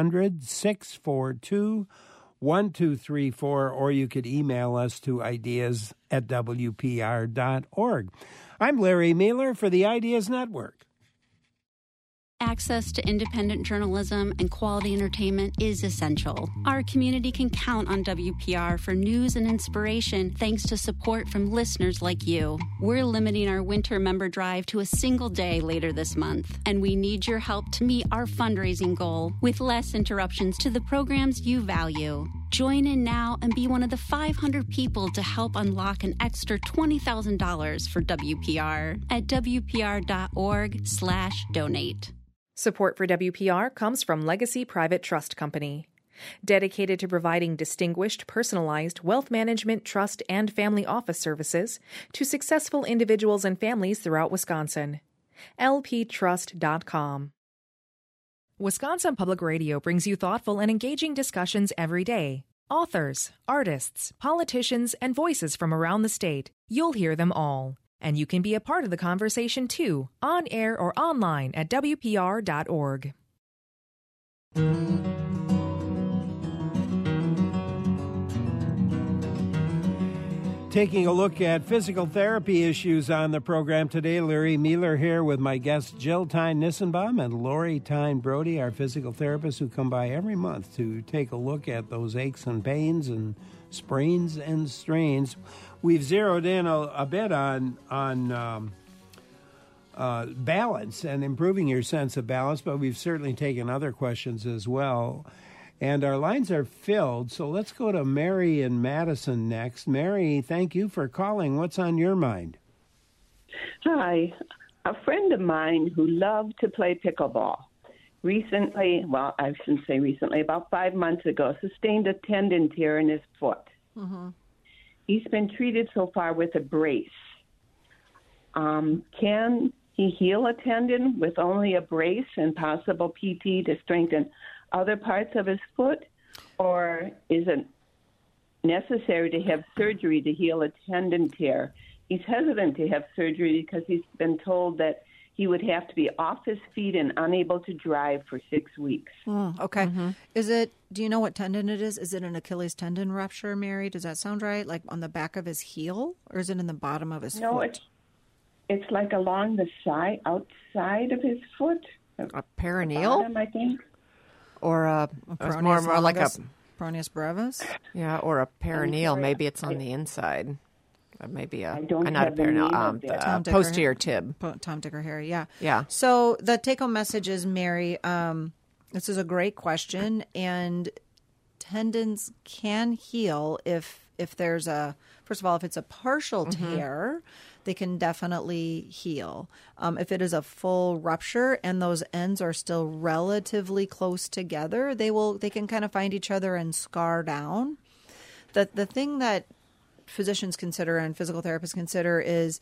Speaker 1: 800-642-1234, or you could email us to ideas@wpr.org. I'm Larry Mehler for the Ideas Network.
Speaker 14: Access to independent journalism and quality entertainment is essential. Our community can count on WPR for news and inspiration thanks to support from listeners like you. We're limiting our winter member drive to a single day later this month, and we need your help to meet our fundraising goal with less interruptions to the programs you value. Join in now and be one of the 500 people to help unlock an extra $20,000 for WPR at WPR.org/donate.
Speaker 15: Support for WPR comes from Legacy Private Trust Company, dedicated to providing distinguished, personalized wealth management, trust, and family office services to successful individuals and families throughout Wisconsin. lptrust.com. Wisconsin Public Radio brings you thoughtful and engaging discussions every day. Authors, artists, politicians, and voices from around the state. You'll hear them all. And you can be a part of the conversation, too, on air or online at WPR.org.
Speaker 1: Taking a look at physical therapy issues on the program today. Larry Mueller here with my guests Jill Tyne Nissenbaum and Lori Tyne Brody, our physical therapists who come by every month to take a look at those aches and pains and sprains and strains. We've zeroed in a bit on balance and improving your sense of balance, but we've certainly taken other questions as well. And our lines are filled, so let's go to Mary in Madison next. Mary, thank you for calling. What's on your mind?
Speaker 16: Hi. A friend of mine who loved to play pickleball recently, well, I shouldn't say recently, about 5 months ago, sustained a tendon tear in his foot. Mm-hmm. He's been treated so far with a brace. Can he heal a tendon with only a brace and possible PT to strengthen other parts of his foot, or is it necessary to have surgery to heal a tendon tear? He's hesitant to have surgery because he's been told that he would have to be off his feet and unable to drive for 6 weeks.
Speaker 2: Okay. Mm-hmm. Do you know what tendon it is? Is it an Achilles tendon rupture, Mary? Does that sound right? Like on the back of his heel, or is it in the bottom of his foot?
Speaker 16: No, it's like along the side, outside of his foot.
Speaker 3: A peroneal?
Speaker 16: Bottom, I think.
Speaker 3: Or more like a
Speaker 2: peroneus brevis.
Speaker 3: Yeah, or a perineal. Maybe it's on the inside. Maybe not a
Speaker 2: perineal.
Speaker 3: The posterior tib.
Speaker 2: Tom, Dick, or Harry. Yeah.
Speaker 3: Yeah.
Speaker 2: So the take-home message is, Mary. This is a great question, and tendons can heal if there's first of all, if it's a partial tear. They can definitely heal. If it is a full rupture and those ends are still relatively close together, they can kind of find each other and scar down. The thing that physicians consider and physical therapists consider is,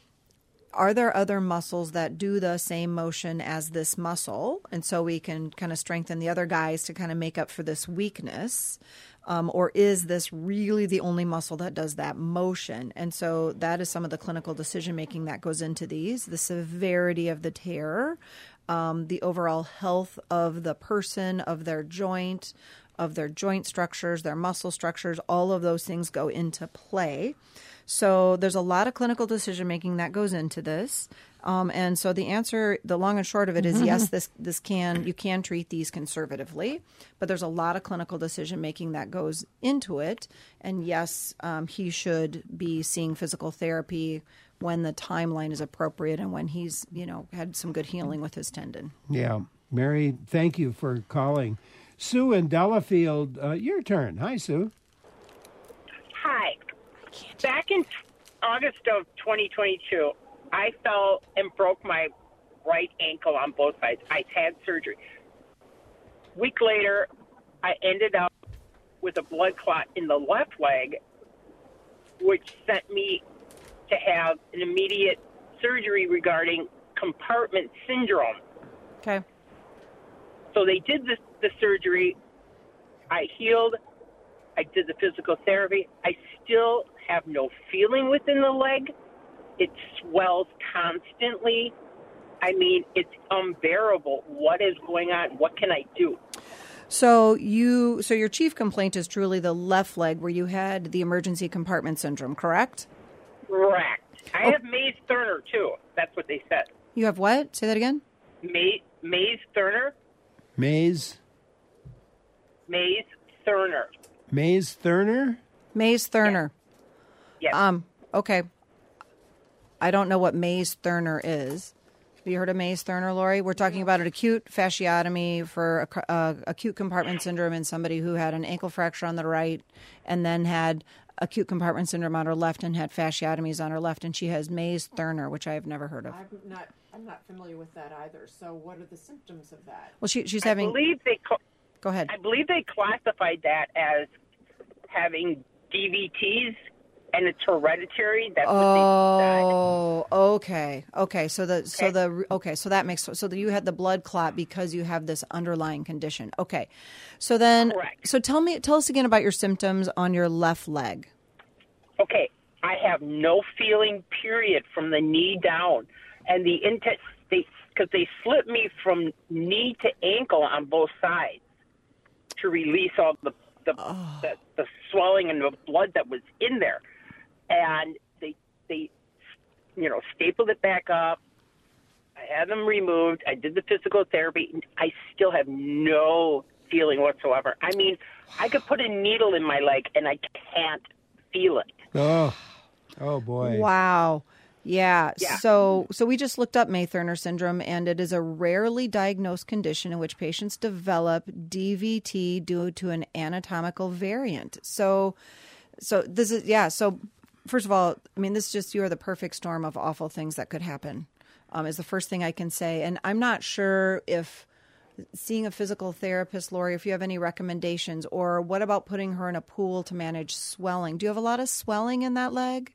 Speaker 2: are there other muscles that do the same motion as this muscle? And so we can kind of strengthen the other guys to kind of make up for this weakness. Or is this really the only muscle that does that motion? And so that is some of the clinical decision-making that goes into these, the severity of the tear, the overall health of the person, of their joint structures, their muscle structures, all of those things go into play. So there's a lot of clinical decision-making that goes into this. And so the answer, the long and short of it is yes, you can treat these conservatively, but there's a lot of clinical decision-making that goes into it. And yes, he should be seeing physical therapy when the timeline is appropriate and when he's, had some good healing with his tendon.
Speaker 1: Yeah. Mary, thank you for calling. Sue in Delafield, your turn. Hi, Sue.
Speaker 17: Hi. Back in August of 2022, I fell and broke my right ankle on both sides. I had surgery. A week later, I ended up with a blood clot in the left leg, which sent me to have an immediate surgery regarding compartment syndrome.
Speaker 2: Okay.
Speaker 17: So they did the surgery. I healed. I did the physical therapy. I still have no feeling within the leg. It swells constantly. I mean, it's unbearable. What is going on? What can I do?
Speaker 2: So your chief complaint is truly the left leg where you had the emergency compartment syndrome, correct?
Speaker 17: Correct. I have Mays-Thurner, too. That's what they said.
Speaker 2: You have what? Say that again?
Speaker 17: Mays-Thurner.
Speaker 1: Mays-Thurner. Mays-Thurner?
Speaker 2: Mays-Thurner.
Speaker 17: Yes.
Speaker 2: Okay. I don't know what Mays-Thurner is. Have you heard of Mays-Thurner, Lori? We're talking about an acute fasciotomy for acute compartment syndrome in somebody who had an ankle fracture on the right and then had acute compartment syndrome on her left and had fasciotomies on her left, and she has Mays-Thurner, which I have never heard of.
Speaker 3: I'm not familiar with that either. So what are the symptoms of that?
Speaker 2: Well, she's having... Go ahead.
Speaker 17: I believe they classified that as having DVTs, and it's hereditary. That's what they
Speaker 2: said. Okay. So that makes so that you had the blood clot because you have this underlying condition. Okay. So then,
Speaker 17: correct.
Speaker 2: So tell us again about your symptoms on your left leg.
Speaker 17: Okay, I have no feeling, period, from the knee down, and because they slipped me from knee to ankle on both sides to release all the swelling and the blood that was in there. and they stapled it back up. I had them removed. I did the physical therapy. And I still have no feeling whatsoever. I mean, I could put a needle in my leg and I can't feel it.
Speaker 1: Oh boy.
Speaker 2: Wow. Yeah. So we just looked up May-Thurner syndrome, and it is a rarely diagnosed condition in which patients develop DVT due to an anatomical variant. So this is, so first of all, I mean, this is just, you are the perfect storm of awful things that could happen, is the first thing I can say. And I'm not sure if seeing a physical therapist, Lori, if you have any recommendations, or what about putting her in a pool to manage swelling? Do you have a lot of swelling in that leg?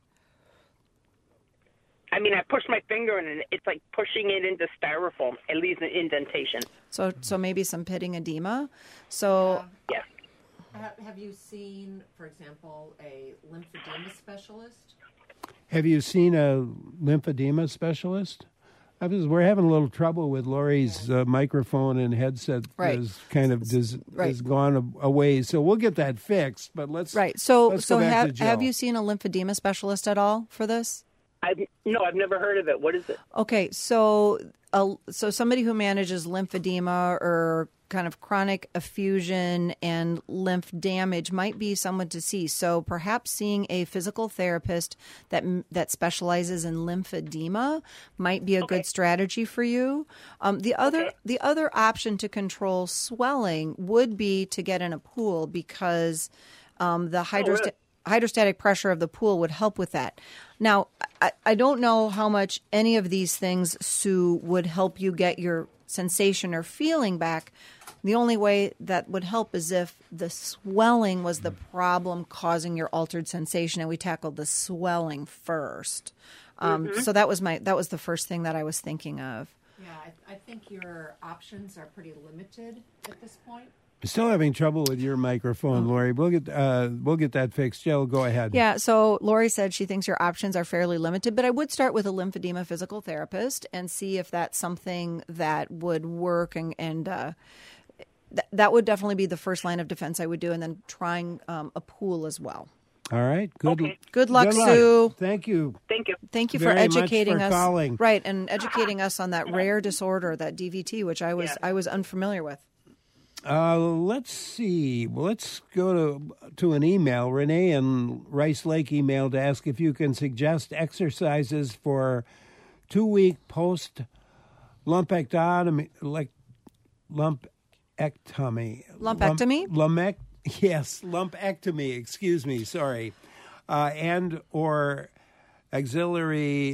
Speaker 17: I mean, I push my finger in and it's like pushing it into styrofoam. It leaves an indentation.
Speaker 2: So maybe some pitting edema. So
Speaker 17: yeah.
Speaker 3: Have you seen, for example, a lymphedema specialist?
Speaker 1: Have you seen a lymphedema specialist? We're having a little trouble with Lori's microphone and headset is kind of has gone away. So we'll get that fixed. But let's
Speaker 2: So
Speaker 1: go back to Jill.
Speaker 2: have you seen a lymphedema specialist at all for this?
Speaker 17: No, I've never heard of it. What is it?
Speaker 2: Okay, so somebody who manages lymphedema or kind of chronic effusion and lymph damage might be someone to see. So perhaps seeing a physical therapist that specializes in lymphedema might be a good strategy for you. The other option to control swelling would be to get in a pool, because the hydrostatic pressure of the pool would help with that. Now, I don't know how much any of these things, Sue, would help you get your sensation or feeling back. The only way that would help is if the swelling was the problem causing your altered sensation, and we tackled the swelling first. So that was the first thing that I was thinking of.
Speaker 3: Yeah, I think your options are pretty limited at this point.
Speaker 1: Still having trouble with your microphone, Lori. We'll get that fixed. Jill, go ahead.
Speaker 2: Yeah, so Lori said she thinks your options are fairly limited, but I would start with a lymphedema physical therapist and see if that's something that would work, and that would definitely be the first line of defense I would do, and then trying a pool as well.
Speaker 1: All right.
Speaker 2: Good luck, Sue.
Speaker 1: Thank you.
Speaker 2: Thank you for
Speaker 1: very
Speaker 2: educating
Speaker 1: much for
Speaker 2: us.
Speaker 1: Calling.
Speaker 2: Right, and educating us on that rare disorder, that DVT, which I was unfamiliar with.
Speaker 1: Let's see. Let's go to an email. Renee in Rice Lake emailed to ask if you can suggest exercises for 2-week post lumpectomy. Lumpectomy. Excuse me. Sorry. And or axillary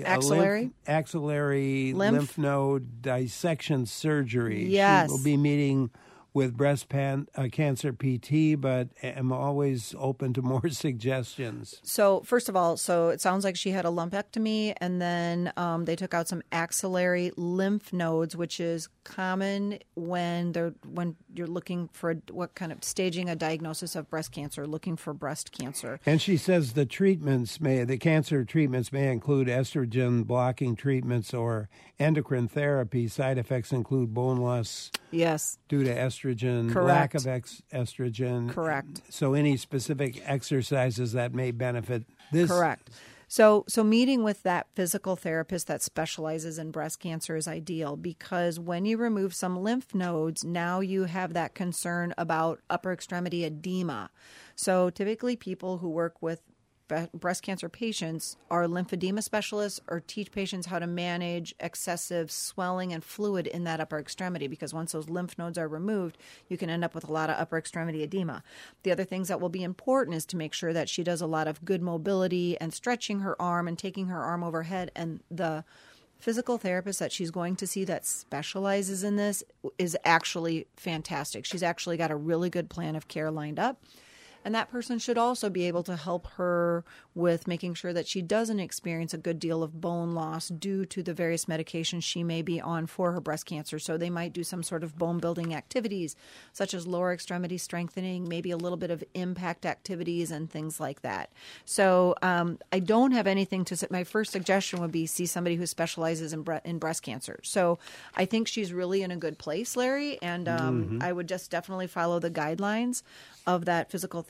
Speaker 1: lymph node dissection surgery.
Speaker 2: Yes.
Speaker 1: She will be meeting with breast cancer PT, but am always open to more suggestions.
Speaker 2: So first of all, it sounds like she had a lumpectomy, and then they took out some axillary lymph nodes, which is common when you're looking for staging a diagnosis of breast cancer, looking for breast cancer.
Speaker 1: And she says the cancer treatments may include estrogen blocking treatments or endocrine therapy. Side effects include bone loss.
Speaker 2: Yes.
Speaker 1: Due to estrogen,
Speaker 2: correct.
Speaker 1: Lack of estrogen.
Speaker 2: Correct.
Speaker 1: So any specific exercises that may benefit this.
Speaker 2: Correct. So meeting with that physical therapist that specializes in breast cancer is ideal, because when you remove some lymph nodes, now you have that concern about upper extremity edema. So typically people who work with breast cancer patients are lymphedema specialists or teach patients how to manage excessive swelling and fluid in that upper extremity, because once those lymph nodes are removed, you can end up with a lot of upper extremity edema. The other things that will be important is to make sure that she does a lot of good mobility and stretching her arm and taking her arm overhead. And the physical therapist that she's going to see that specializes in this is actually fantastic. She's actually got a really good plan of care lined up. And that person should also be able to help her with making sure that she doesn't experience a good deal of bone loss due to the various medications she may be on for her breast cancer. So they might do some sort of bone building activities, such as lower extremity strengthening, maybe a little bit of impact activities and things like that. So I don't have anything to say. My first suggestion would be see somebody who specializes in breast cancer. So I think she's really in a good place, Larry, and I would just definitely follow the guidelines of that physical therapist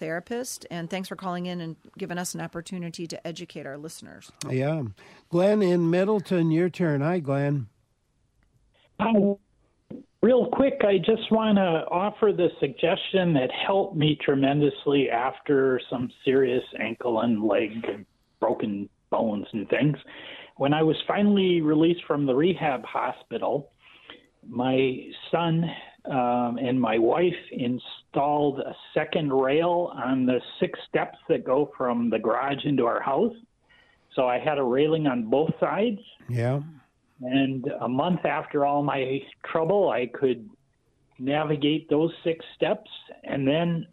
Speaker 2: therapist. And thanks for calling in and giving us an opportunity to educate our listeners.
Speaker 1: Yeah. Glenn in Middleton, your turn. Hi, Glenn.
Speaker 18: Real quick, I just want to offer the suggestion that helped me tremendously after some serious ankle and leg and broken bones and things. When I was finally released from the rehab hospital, my son and my wife installed a second rail on the 6 steps that go from the garage into our house. So I had a railing on both sides.
Speaker 1: Yeah.
Speaker 18: And a month after all my trouble, I could navigate those 6 steps. And then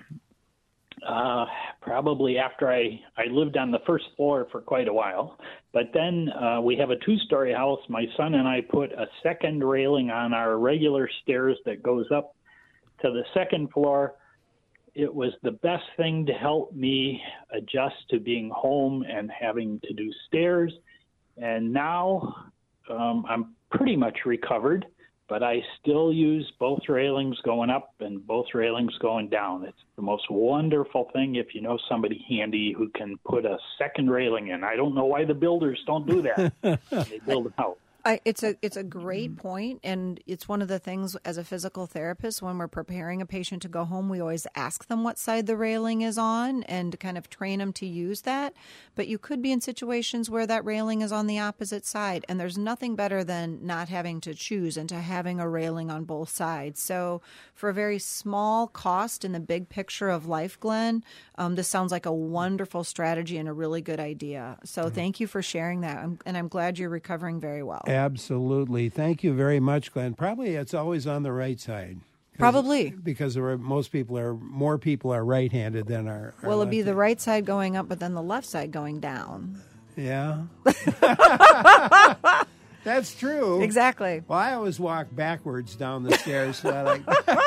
Speaker 18: probably after I lived on the first floor for quite a while. But then we have a 2-story house. My son and I put a second railing on our regular stairs that goes up to the second floor. It was the best thing to help me adjust to being home and having to do stairs. And now I'm pretty much recovered, but I still use both railings going up and both railings going down. It's the most wonderful thing if you know somebody handy who can put a second railing in. I don't know why the builders don't do that. They build a house.
Speaker 2: It's a great point, and it's one of the things as a physical therapist when we're preparing a patient to go home, we always ask them what side the railing is on and kind of train them to use that. But you could be in situations where that railing is on the opposite side, and there's nothing better than not having to choose and to having a railing on both sides. So for a very small cost in the big picture of life, Glenn, this sounds like a wonderful strategy and a really good idea. So thank you for sharing that, and I'm glad you're recovering very well.
Speaker 1: Absolutely. Thank you very much, Glenn. Probably it's always on the right side.
Speaker 2: Probably.
Speaker 1: Because more people are right-handed than are
Speaker 2: Well, it'd be the right side going up, but then the left side going down.
Speaker 1: Yeah. That's true.
Speaker 2: Exactly.
Speaker 1: Well, I always walk backwards down the stairs. So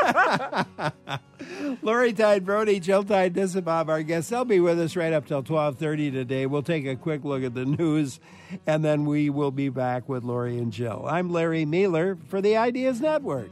Speaker 1: Lori Tyne Brody, Jill Tyne Dissenbaum, our guests. They'll be with us right up till 12:30 today. We'll take a quick look at the news, and then we will be back with Lori and Jill. I'm Larry Mueller for the Ideas Network.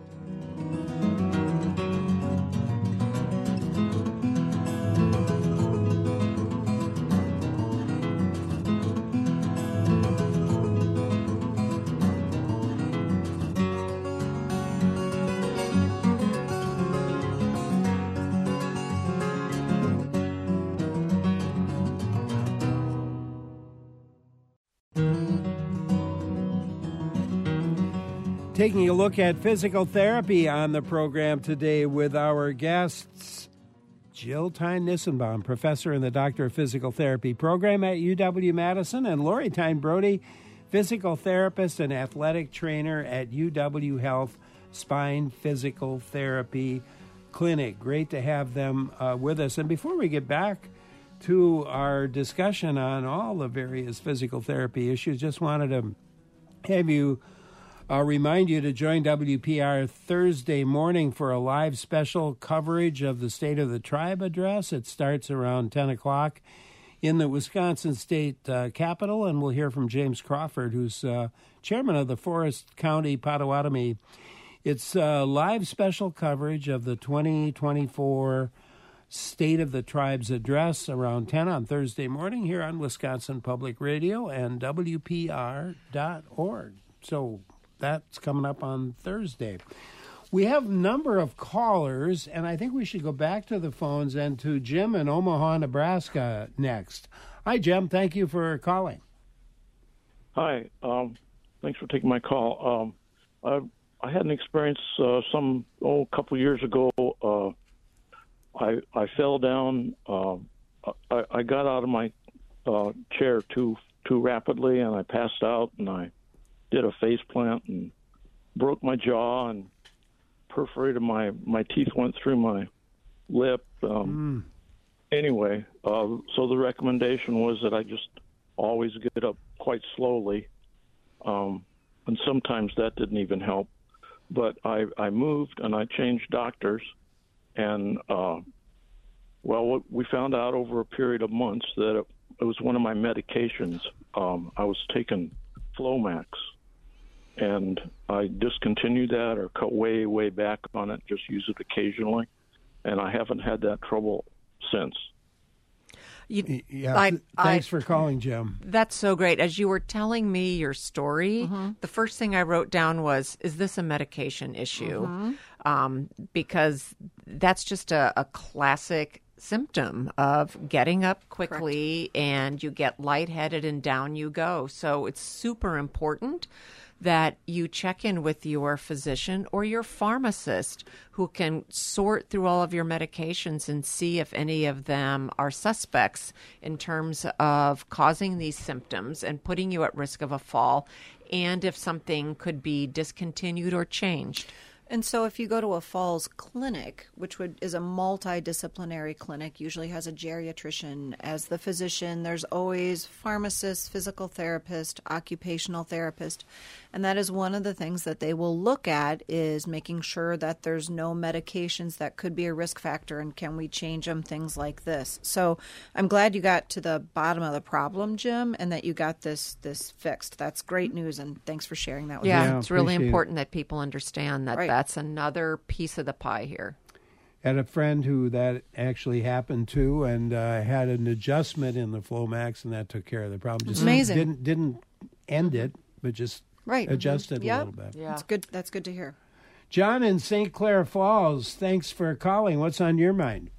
Speaker 1: Taking a look at physical therapy on the program today with our guests, Jill Tyne Dissenbaum, professor in the Doctor of Physical Therapy program at UW-Madison, and Lori Tyne Brody, physical therapist and athletic trainer at UW Health Spine Physical Therapy Clinic. Great to have them with us. And before we get back to our discussion on all the various physical therapy issues, just wanted to have you remind you to join WPR Thursday morning for a live special coverage of the State of the Tribe address. It starts around 10 o'clock in the Wisconsin State Capitol, and we'll hear from James Crawford, who's chairman of the Forest County Potawatomi. It's live special coverage of the 2024 State of the Tribes address around 10 on Thursday morning here on Wisconsin Public Radio and WPR.org. So that's coming up on Thursday. We have a number of callers, and I think we should go back to the phones and to Jim in Omaha, Nebraska next. Hi, Jim. Thank you for calling.
Speaker 19: Hi. Thanks for taking my call. I had an experience a couple years ago. I fell down. I got out of my chair too rapidly, and I passed out, and I did a face plant and broke my jaw and perforated my teeth, went through my lip. Anyway, so the recommendation was that I just always get up quite slowly, and sometimes that didn't even help. But I moved and I changed doctors, and what we found out over a period of months that it was one of my medications. I was taking Flomax, and I discontinued that or cut way back on it, just use it occasionally. and I haven't had that trouble since.
Speaker 1: Thanks for calling, Jim.
Speaker 3: That's so great. As you were telling me your story, the first thing I wrote down was, is this a medication issue? Because that's just a classic symptom of getting up quickly and you get lightheaded and down you go. So it's super important that you check in with your physician or your pharmacist who can sort through all of your medications and see if any of them are suspects in terms of causing these symptoms and putting you at risk of a fall, and if something could be discontinued or changed.
Speaker 2: And so if you go to a falls clinic, which is a multidisciplinary clinic, usually has a geriatrician as the physician, there's always pharmacist, physical therapist, occupational therapist. And that is one of the things that they will look at, is making sure that there's no medications that could be a risk factor and can we change them, things like this. So I'm glad you got to the bottom of the problem, Jim, and that you got this fixed. That's great news, and thanks for sharing that with us.
Speaker 3: Yeah, it's really important that people understand that that's another piece of the pie here.
Speaker 1: Had a friend who that actually happened to, and had an adjustment in the Flomax, and that took care of the problem. Just
Speaker 2: amazing.
Speaker 1: Didn't end it, but just adjusted a little bit.
Speaker 2: Yeah. That's good. That's good to hear.
Speaker 1: John in St. Clair Falls, thanks for calling. What's on your mind?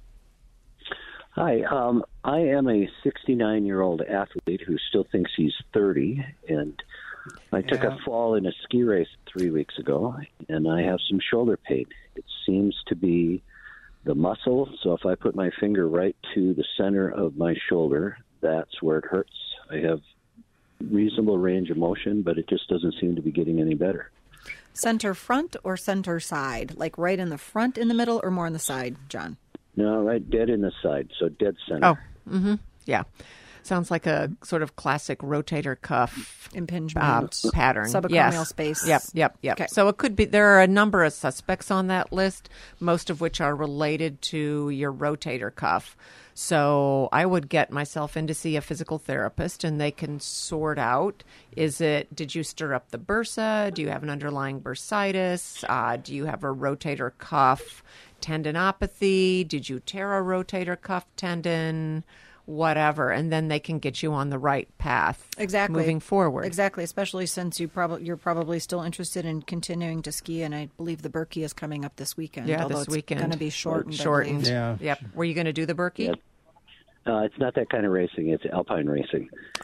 Speaker 20: Hi, I am a 69-year-old athlete who still thinks he's 30, and I took a fall in a ski race 3 weeks ago, and I have some shoulder pain. It seems to be the muscle, so if I put my finger right to the center of my shoulder, that's where it hurts. I have reasonable range of motion, but it just doesn't seem to be getting any better.
Speaker 2: Center front or center side? Like right in the front, in the middle, or more on the side, John?
Speaker 20: No, right dead in the side, so dead center.
Speaker 3: Oh, yeah. Sounds like a sort of classic rotator cuff
Speaker 2: impingement
Speaker 3: pattern.
Speaker 2: Subacromial space.
Speaker 3: Yep.
Speaker 2: Okay.
Speaker 3: So it could be, there are a number of suspects on that list, most of which are related to your rotator cuff. So I would get myself in to see a physical therapist, and they can sort out, did you stir up the bursa? Do you have an underlying bursitis? Do you have a rotator cuff tendinopathy? Did you tear a rotator cuff tendon? Whatever, and then they can get you on the right path moving forward.
Speaker 2: Exactly, especially since you're probably still interested in continuing to ski, and I believe the Birkie is coming up this weekend.
Speaker 3: Yeah,
Speaker 2: although
Speaker 3: this weekend.
Speaker 2: It's going to be shortened.
Speaker 1: Yeah.
Speaker 3: Yep. Were you going to do the Birkie?
Speaker 20: Yeah. It's not that kind of racing. It's alpine racing.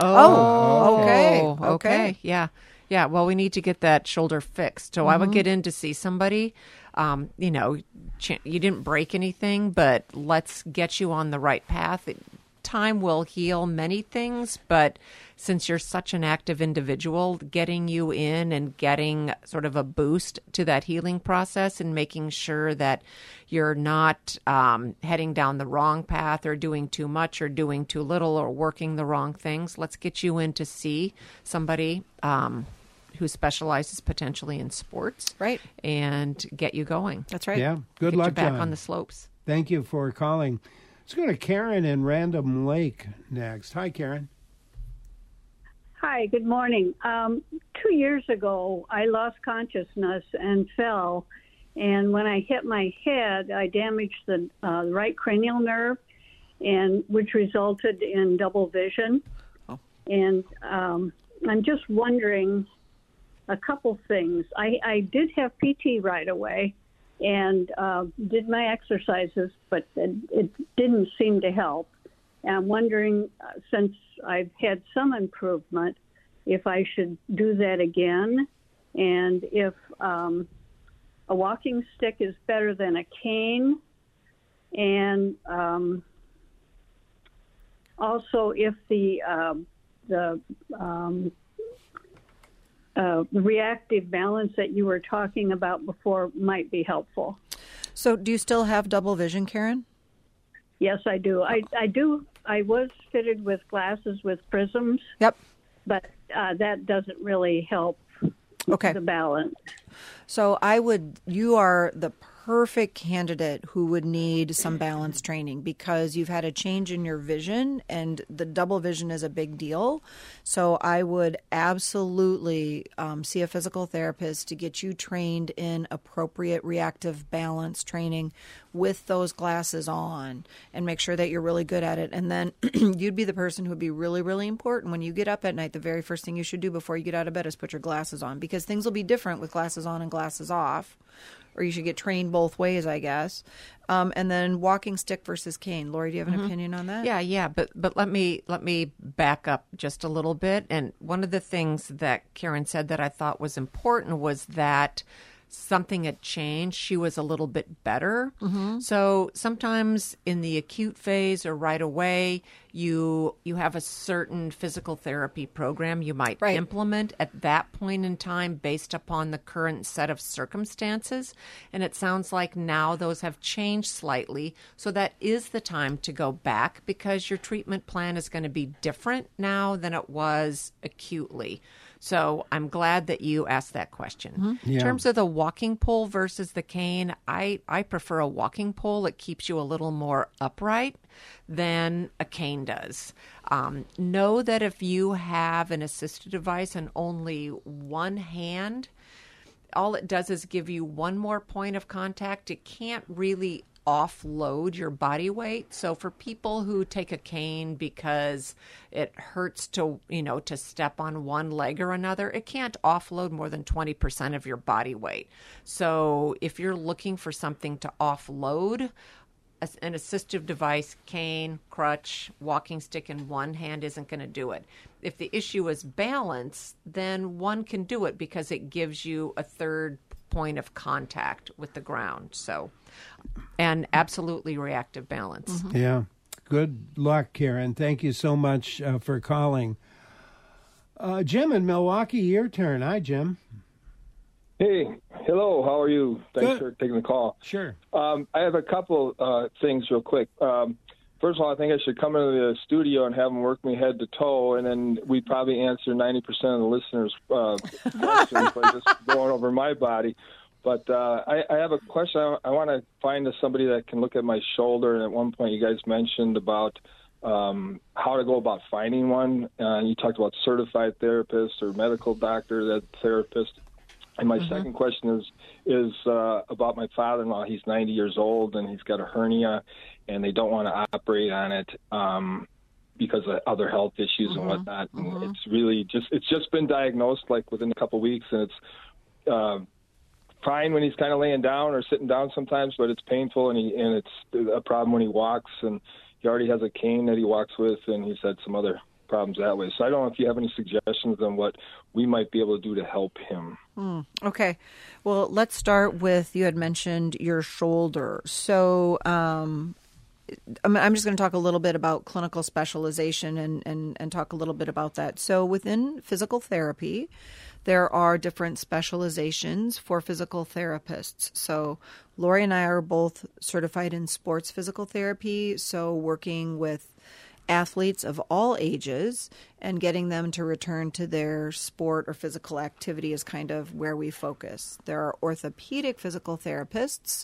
Speaker 3: Okay. Yeah. Well, we need to get that shoulder fixed. So I would get in to see somebody. You didn't break anything, but let's get you on the right path. Time will heal many things, but since you're such an active individual, getting you in and getting sort of a boost to that healing process and making sure that you're not heading down the wrong path or doing too much or doing too little or working the wrong things. Let's get you in to see somebody who specializes potentially in sports,
Speaker 2: right,
Speaker 3: and get you going.
Speaker 2: That's right.
Speaker 1: Yeah, good
Speaker 3: get
Speaker 1: luck,
Speaker 3: you back
Speaker 1: John.
Speaker 3: on the slopes.
Speaker 1: Thank you for calling. Let's go to Karen in Random Lake next. Hi, Karen.
Speaker 21: Hi, good morning. 2 years ago, I lost consciousness and fell, and when I hit my head, I damaged the right cranial nerve, and which resulted in double vision. Oh. And I'm just wondering a couple things. I did have PT right away, and did my exercises, but it didn't seem to help. And I'm wondering, since I've had some improvement, if I should do that again, and if a walking stick is better than a cane, and also if the reactive balance that you were talking about before might be helpful.
Speaker 2: So do you still have double vision, Karen?
Speaker 21: Yes, I do. I do. I was fitted with glasses with prisms.
Speaker 2: Yep.
Speaker 21: But that doesn't really help the balance.
Speaker 2: So you are the perfect candidate who would need some balance training because you've had a change in your vision, and the double vision is a big deal. So I would absolutely see a physical therapist to get you trained in appropriate reactive balance training with those glasses on, and make sure that you're really good at it. And then you'd be the person who would be really, really important when you get up at night. The very first thing you should do before you get out of bed is put your glasses on, because things will be different with glasses on and glasses off. Or you should get trained both ways, I guess. And then walking stick versus cane. Lori, do you have an opinion on that?
Speaker 3: Yeah. But let me back up just a little bit. And one of the things that Karen said that I thought was important was that something had changed. She was a little bit better. So sometimes in the acute phase or right away, you have a certain physical therapy program you might implement at that point in time based upon the current set of circumstances. And it sounds like now those have changed slightly. So that is the time to go back, because your treatment plan is going to be different now than it was acutely. So I'm glad that you asked that question. In terms of the walking pole versus the cane, I prefer a walking pole. It keeps you a little more upright than a cane does. Know that if you have an assistive device and only one hand, all it does is give you one more point of contact. It can't really offload your body weight. So for people who take a cane because it hurts to step on one leg or another, it can't offload more than 20% of your body weight. So if you're looking for something to offload, an assistive device, cane, crutch, walking stick in one hand isn't going to do it. If the issue is balance, then one can do it because it gives you a third point of contact with the ground. So, and absolutely reactive balance.
Speaker 1: Yeah. Good luck, Karen. Thank you so much for calling. Jim in Milwaukee, your turn. Hi, Jim.
Speaker 4: Hey, hello. How are you? Thanks for taking the call.
Speaker 1: Sure.
Speaker 4: I have a couple things real quick. First of all, I think I should come into the studio and have them work me head to toe, and then we'd probably answer 90% of the listeners' questions by just going over my body. But I have a question. I want to find somebody that can look at my shoulder. And at one point, you guys mentioned about how to go about finding one. You talked about certified therapist or medical doctor, that therapist. And my second question is about my father-in-law. He's 90 years old, and he's got a hernia, and they don't want to operate on it because of other health issues and whatnot. And it's really it's just been diagnosed like within a couple of weeks, and it's fine when he's kind of laying down or sitting down sometimes, but it's painful, and it's a problem when he walks. And he already has a cane that he walks with, and he's had some other problems that way. So I don't know if you have any suggestions on what we might be able to do to help him.
Speaker 2: Okay. Well, let's start with, you had mentioned your shoulder. So I'm just going to talk a little bit about clinical specialization and talk a little bit about that. So within physical therapy, there are different specializations for physical therapists. So Lori and I are both certified in sports physical therapy, so working with athletes of all ages and getting them to return to their sport or physical activity is kind of where we focus. There are orthopedic physical therapists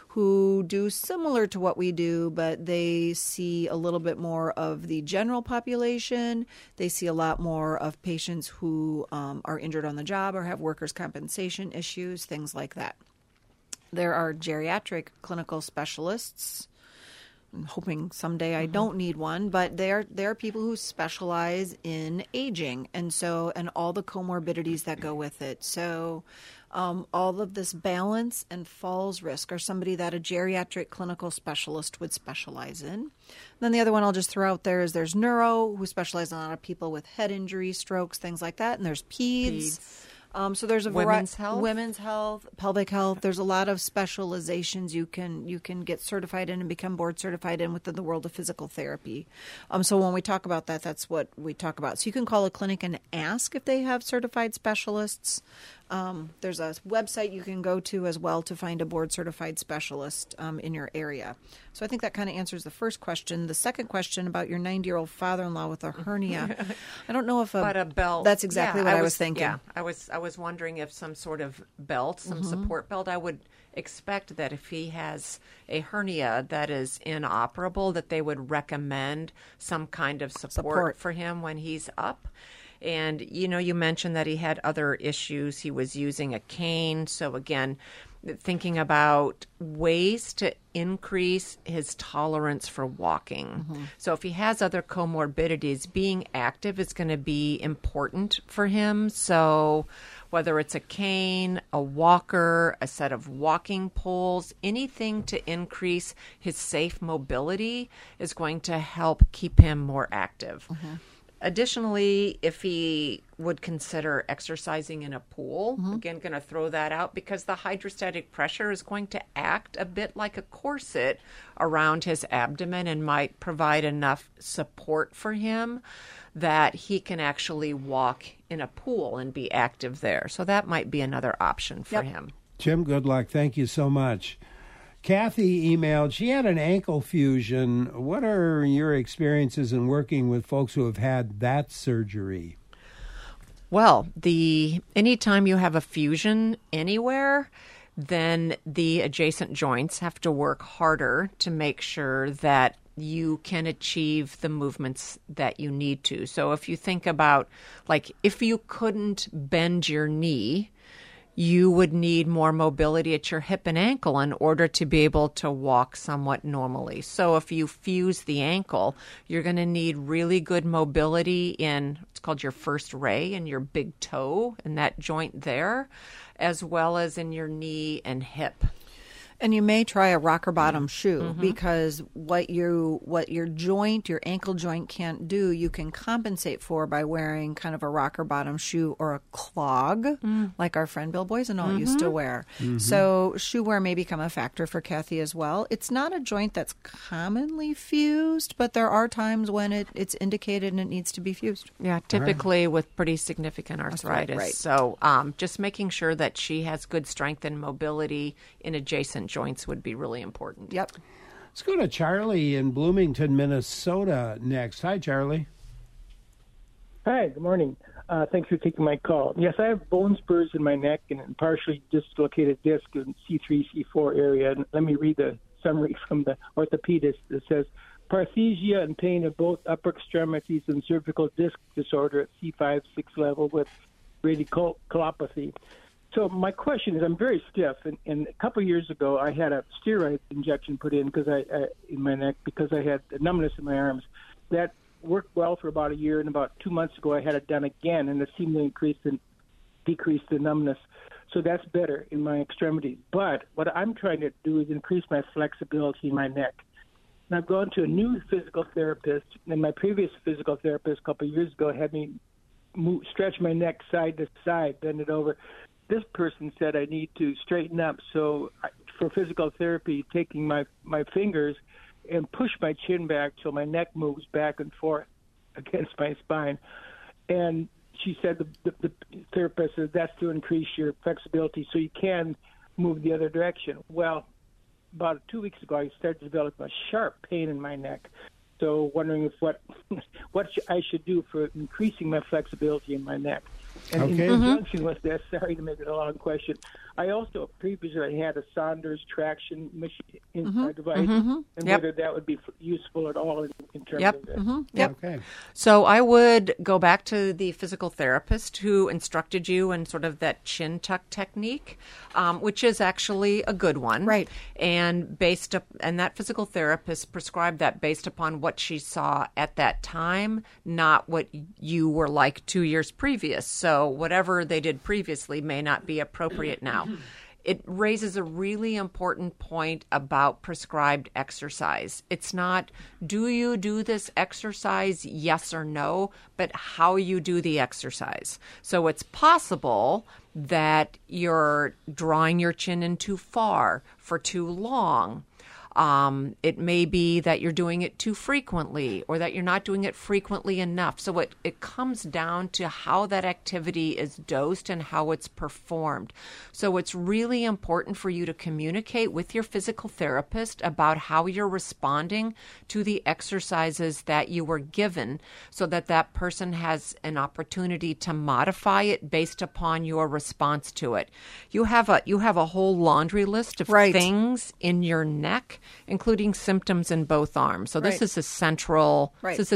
Speaker 2: who do similar to what we do, but they see a little bit more of the general population. They see a lot more of patients who are injured on the job or have workers' compensation issues, things like that. There are geriatric clinical specialists. I'm hoping someday I don't need one, but there are people who specialize in aging, and all the comorbidities that go with it. So all of this balance and falls risk are somebody that a geriatric clinical specialist would specialize in. And then the other one I'll just throw out there is there's neuro, who specialize in a lot of people with head injuries, strokes, things like that, and there's peds. So there's a
Speaker 3: women's
Speaker 2: health, pelvic health. There's a lot of specializations you can get certified in and become board certified in within the world of physical therapy. So when we talk about that, that's what we talk about. So you can call a clinic and ask if they have certified specialists. There's a website you can go to as well to find a board-certified specialist in your area. So I think that kind of answers the first question. The second question about your 90-year-old father-in-law with a hernia, I don't know if
Speaker 3: but a belt.
Speaker 2: That's exactly what I was thinking.
Speaker 3: Yeah, I was wondering if some sort of belt, some support belt. I would expect that if he has a hernia that is inoperable, that they would recommend some kind of support for him when he's up. And, you mentioned that he had other issues. He was using a cane. So, again, thinking about ways to increase his tolerance for walking. So if he has other comorbidities, being active is going to be important for him. So whether it's a cane, a walker, a set of walking poles, anything to increase his safe mobility is going to help keep him more active. Additionally, if he would consider exercising in a pool, again, going to throw that out because the hydrostatic pressure is going to act a bit like a corset around his abdomen and might provide enough support for him that he can actually walk in a pool and be active there. So that might be another option for him.
Speaker 1: Jim, good luck. Thank you so much. Kathy emailed, she had an ankle fusion. What are your experiences in working with folks who have had that surgery?
Speaker 3: Well, anytime you have a fusion anywhere, then the adjacent joints have to work harder to make sure that you can achieve the movements that you need to. So if you think about, if you couldn't bend your knee, you would need more mobility at your hip and ankle in order to be able to walk somewhat normally. So if you fuse the ankle, you're going to need really good mobility in, it's called your first ray, in your big toe, in that joint there, as well as in your knee and hip.
Speaker 2: And you may try a rocker bottom shoe because what your ankle joint can't do, you can compensate for by wearing kind of a rocker bottom shoe or a clog, like our friend Bill Boisenau used to wear. So shoe wear may become a factor for Kathy as well. It's not a joint that's commonly fused, but there are times when it's indicated and it needs to be fused.
Speaker 3: Yeah, typically with pretty significant arthritis.
Speaker 2: Right.
Speaker 3: So just making sure that she has good strength and mobility in adjacent joints would be really important.
Speaker 2: Yep.
Speaker 1: Let's go to Charlie in Bloomington, Minnesota next. Hi, Charlie.
Speaker 5: Hi, good morning. Thanks for taking my call. Yes, I have bone spurs in my neck and partially dislocated disc in C3, C4 area. And let me read the summary from the orthopedist that says, paresthesia and pain of both upper extremities and cervical disc disorder at C5, 6 level with radiculopathy. So my question is, I'm very stiff, and a couple of years ago, I had a steroid injection put in in my neck because I had numbness in my arms. That worked well for about a year, and about 2 months ago, I had it done again, and it seemed to decrease the numbness. So that's better in my extremities. But what I'm trying to do is increase my flexibility in my neck. And I've gone to a new physical therapist, and my previous physical therapist a couple of years ago had me stretch my neck side to side, bend it over. This person said I need to straighten up. So for physical therapy, taking my fingers and push my chin back till my neck moves back and forth against my spine. And she said the therapist says that's to increase your flexibility so you can move the other direction. Well, about 2 weeks ago, I started to develop a sharp pain in my neck. So wondering if what I should do for increasing my flexibility in my neck. And in conjunction with this, sorry to make it a long question, I also previously had a Saunders traction machine device, and whether that would be useful at all in terms of this.
Speaker 1: Okay.
Speaker 3: So I would go back to the physical therapist who instructed you in sort of that chin tuck technique, which is actually a good one.
Speaker 2: Right.
Speaker 3: And that physical therapist prescribed that based upon what she saw at that time, not what you were like 2 years previous. So whatever they did previously may not be appropriate now. It raises a really important point about prescribed exercise. It's not, do you do this exercise, yes or no, but how you do the exercise. So it's possible that you're drawing your chin in too far for too long. It may be that you're doing it too frequently or that you're not doing it frequently enough. So it comes down to how that activity is dosed and how it's performed. So it's really important for you to communicate with your physical therapist about how you're responding to the exercises that you were given so that that person has an opportunity to modify it based upon your response to it. You have a whole laundry list of things in your neck, including symptoms in both arms. So this is a central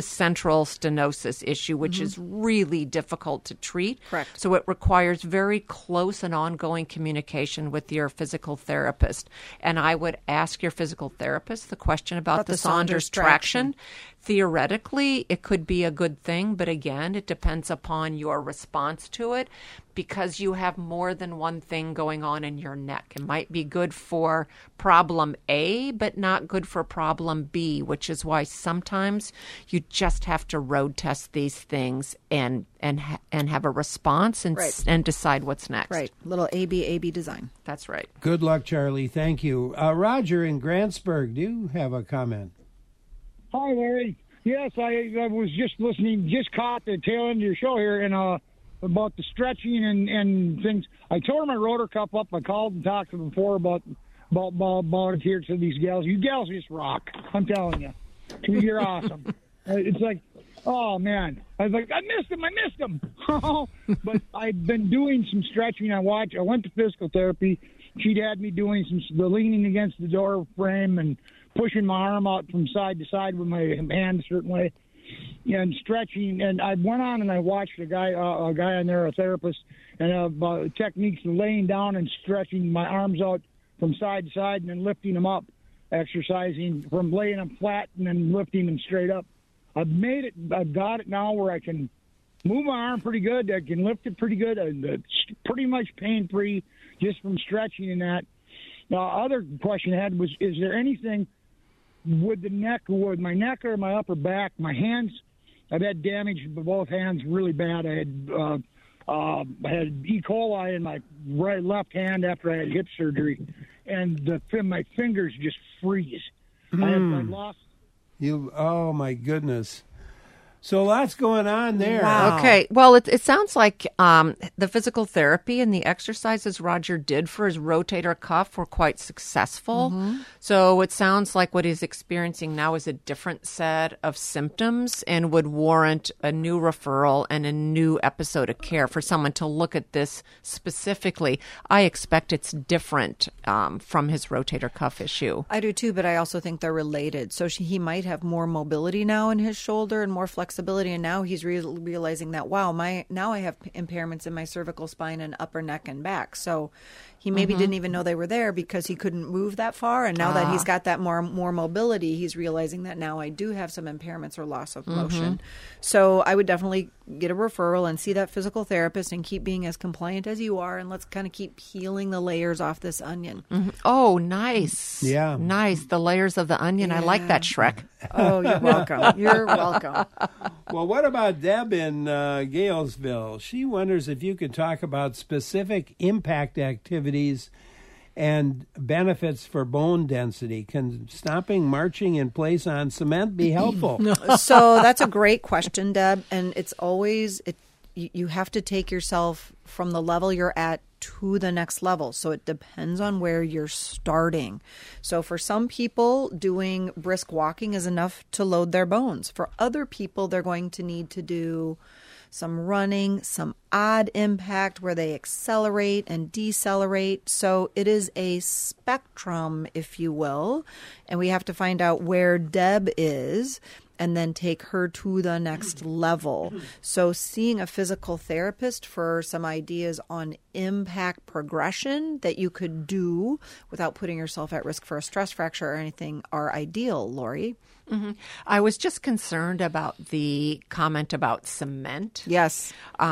Speaker 3: stenosis issue, which is really difficult to treat.
Speaker 2: Correct.
Speaker 3: So it requires very close and ongoing communication with your physical therapist. And I would ask your physical therapist the question about the Saunders traction. Theoretically, it could be a good thing, but again, it depends upon your response to it because you have more than one thing going on in your neck. It might be good for problem A, but not good for problem B, which is why sometimes you just have to road test these things and have a response and decide what's next.
Speaker 2: Right. Little AB design.
Speaker 3: That's right.
Speaker 1: Good luck, Charlie. Thank you. Roger in Grantsburg, do you have a comment?
Speaker 6: Hi, Larry. Yes, I was just listening, just caught the tail end of your show here, and about the stretching and things. I tore my rotor cuff up. I called and talked to them before about here to these gals. You gals just rock. I'm telling you. You're awesome. It's like, oh, man. I was like, I missed him. But I've been doing some stretching. I went to physical therapy. She'd had me doing the leaning against the door frame and pushing my arm out from side to side with my hand a certain way and stretching. And I went on and I watched a guy on there, a therapist, and techniques of laying down and stretching my arms out from side to side and then lifting them up, exercising from laying them flat and then lifting them straight up. I've got it now where I can move my arm pretty good. I can lift it pretty good. It's pretty much pain-free just from stretching and that. Other question I had was, is there anything with the neck, with my neck or my upper back, my hands? I've had damage to both hands really bad. I had E. coli in my left hand after I had hip surgery, and my fingers just freeze. I lost.
Speaker 1: Oh my goodness. So lots going on there.
Speaker 3: Wow. Okay. Well, it sounds like the physical therapy and the exercises Roger did for his rotator cuff were quite successful. Mm-hmm. So it sounds like what he's experiencing now is a different set of symptoms and would warrant a new referral and a new episode of care for someone to look at this specifically. I expect it's different from his rotator cuff issue.
Speaker 2: I do too, but I also think they're related. So he might have more mobility now in his shoulder and more flexibility, and now he's realizing that, wow, now I have impairments in my cervical spine and upper neck and back. So he maybe didn't even know they were there because he couldn't move that far, and now that he's got that more mobility, he's realizing that now I do have some impairments or loss of motion. So I would definitely get a referral and see that physical therapist and keep being as compliant as you are, and let's kind of keep peeling the layers off this onion.
Speaker 3: Oh, nice.
Speaker 1: Yeah.
Speaker 3: Nice. The layers of the onion. Yeah. I like that, Shrek.
Speaker 2: Oh, you're welcome. You're welcome.
Speaker 1: Well, what about Deb in Galesville? She wonders if you could talk about specific impact activities and benefits for bone density. Can stopping marching in place on cement be helpful?
Speaker 2: So that's a great question, Deb. And it's always, you have to take yourself from the level you're at to the next level. So it depends on where you're starting. So for some people, doing brisk walking is enough to load their bones. For other people, they're going to need to do some running, some odd impact where they accelerate and decelerate. So it is a spectrum, if you will, and we have to find out where Deb is and then take her to the next level. So seeing a physical therapist for some ideas on impact progression that you could do without putting yourself at risk for a stress fracture or anything are ideal, Lori.
Speaker 3: Mm-hmm. I was just concerned about the comment about cement.
Speaker 2: Yes.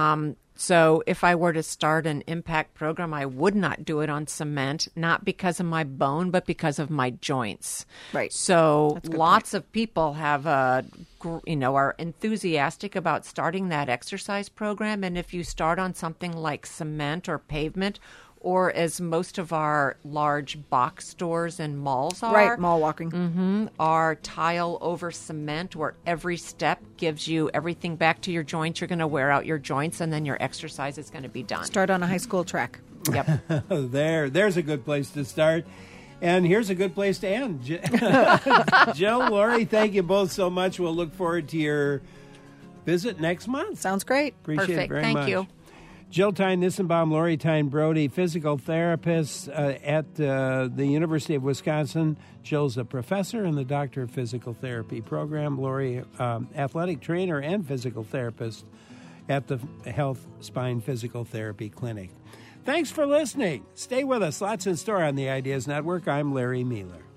Speaker 3: So if I were to start an impact program, I would not do it on cement, not because of my bone, but because of my joints.
Speaker 2: Right.
Speaker 3: So lots of people have are enthusiastic about starting that exercise program. And if you start on something like cement or pavement or as most of our large box stores and malls are.
Speaker 2: Right, mall walking.
Speaker 3: Are tile over cement, where every step gives you everything back to your joints. You're going to wear out your joints, and then your exercise is going to be done.
Speaker 2: Start on a high school track.
Speaker 3: Yep.
Speaker 1: There's a good place to start. And here's a good place to end. Jill, Lori, thank you both so much. We'll look forward to your visit next month.
Speaker 2: Sounds great.
Speaker 1: Appreciate
Speaker 3: Perfect.
Speaker 1: it very
Speaker 3: Thank
Speaker 1: much.
Speaker 3: you.
Speaker 1: Jill Tyne-Nissenbaum, Lori Tyne-Brody, physical therapists at the University of Wisconsin. Jill's a professor in the Doctor of Physical Therapy program. Lori, athletic trainer and physical therapist at the Health Spine Physical Therapy Clinic. Thanks for listening. Stay with us. Lots in store on the Ideas Network. I'm Larry Mueller.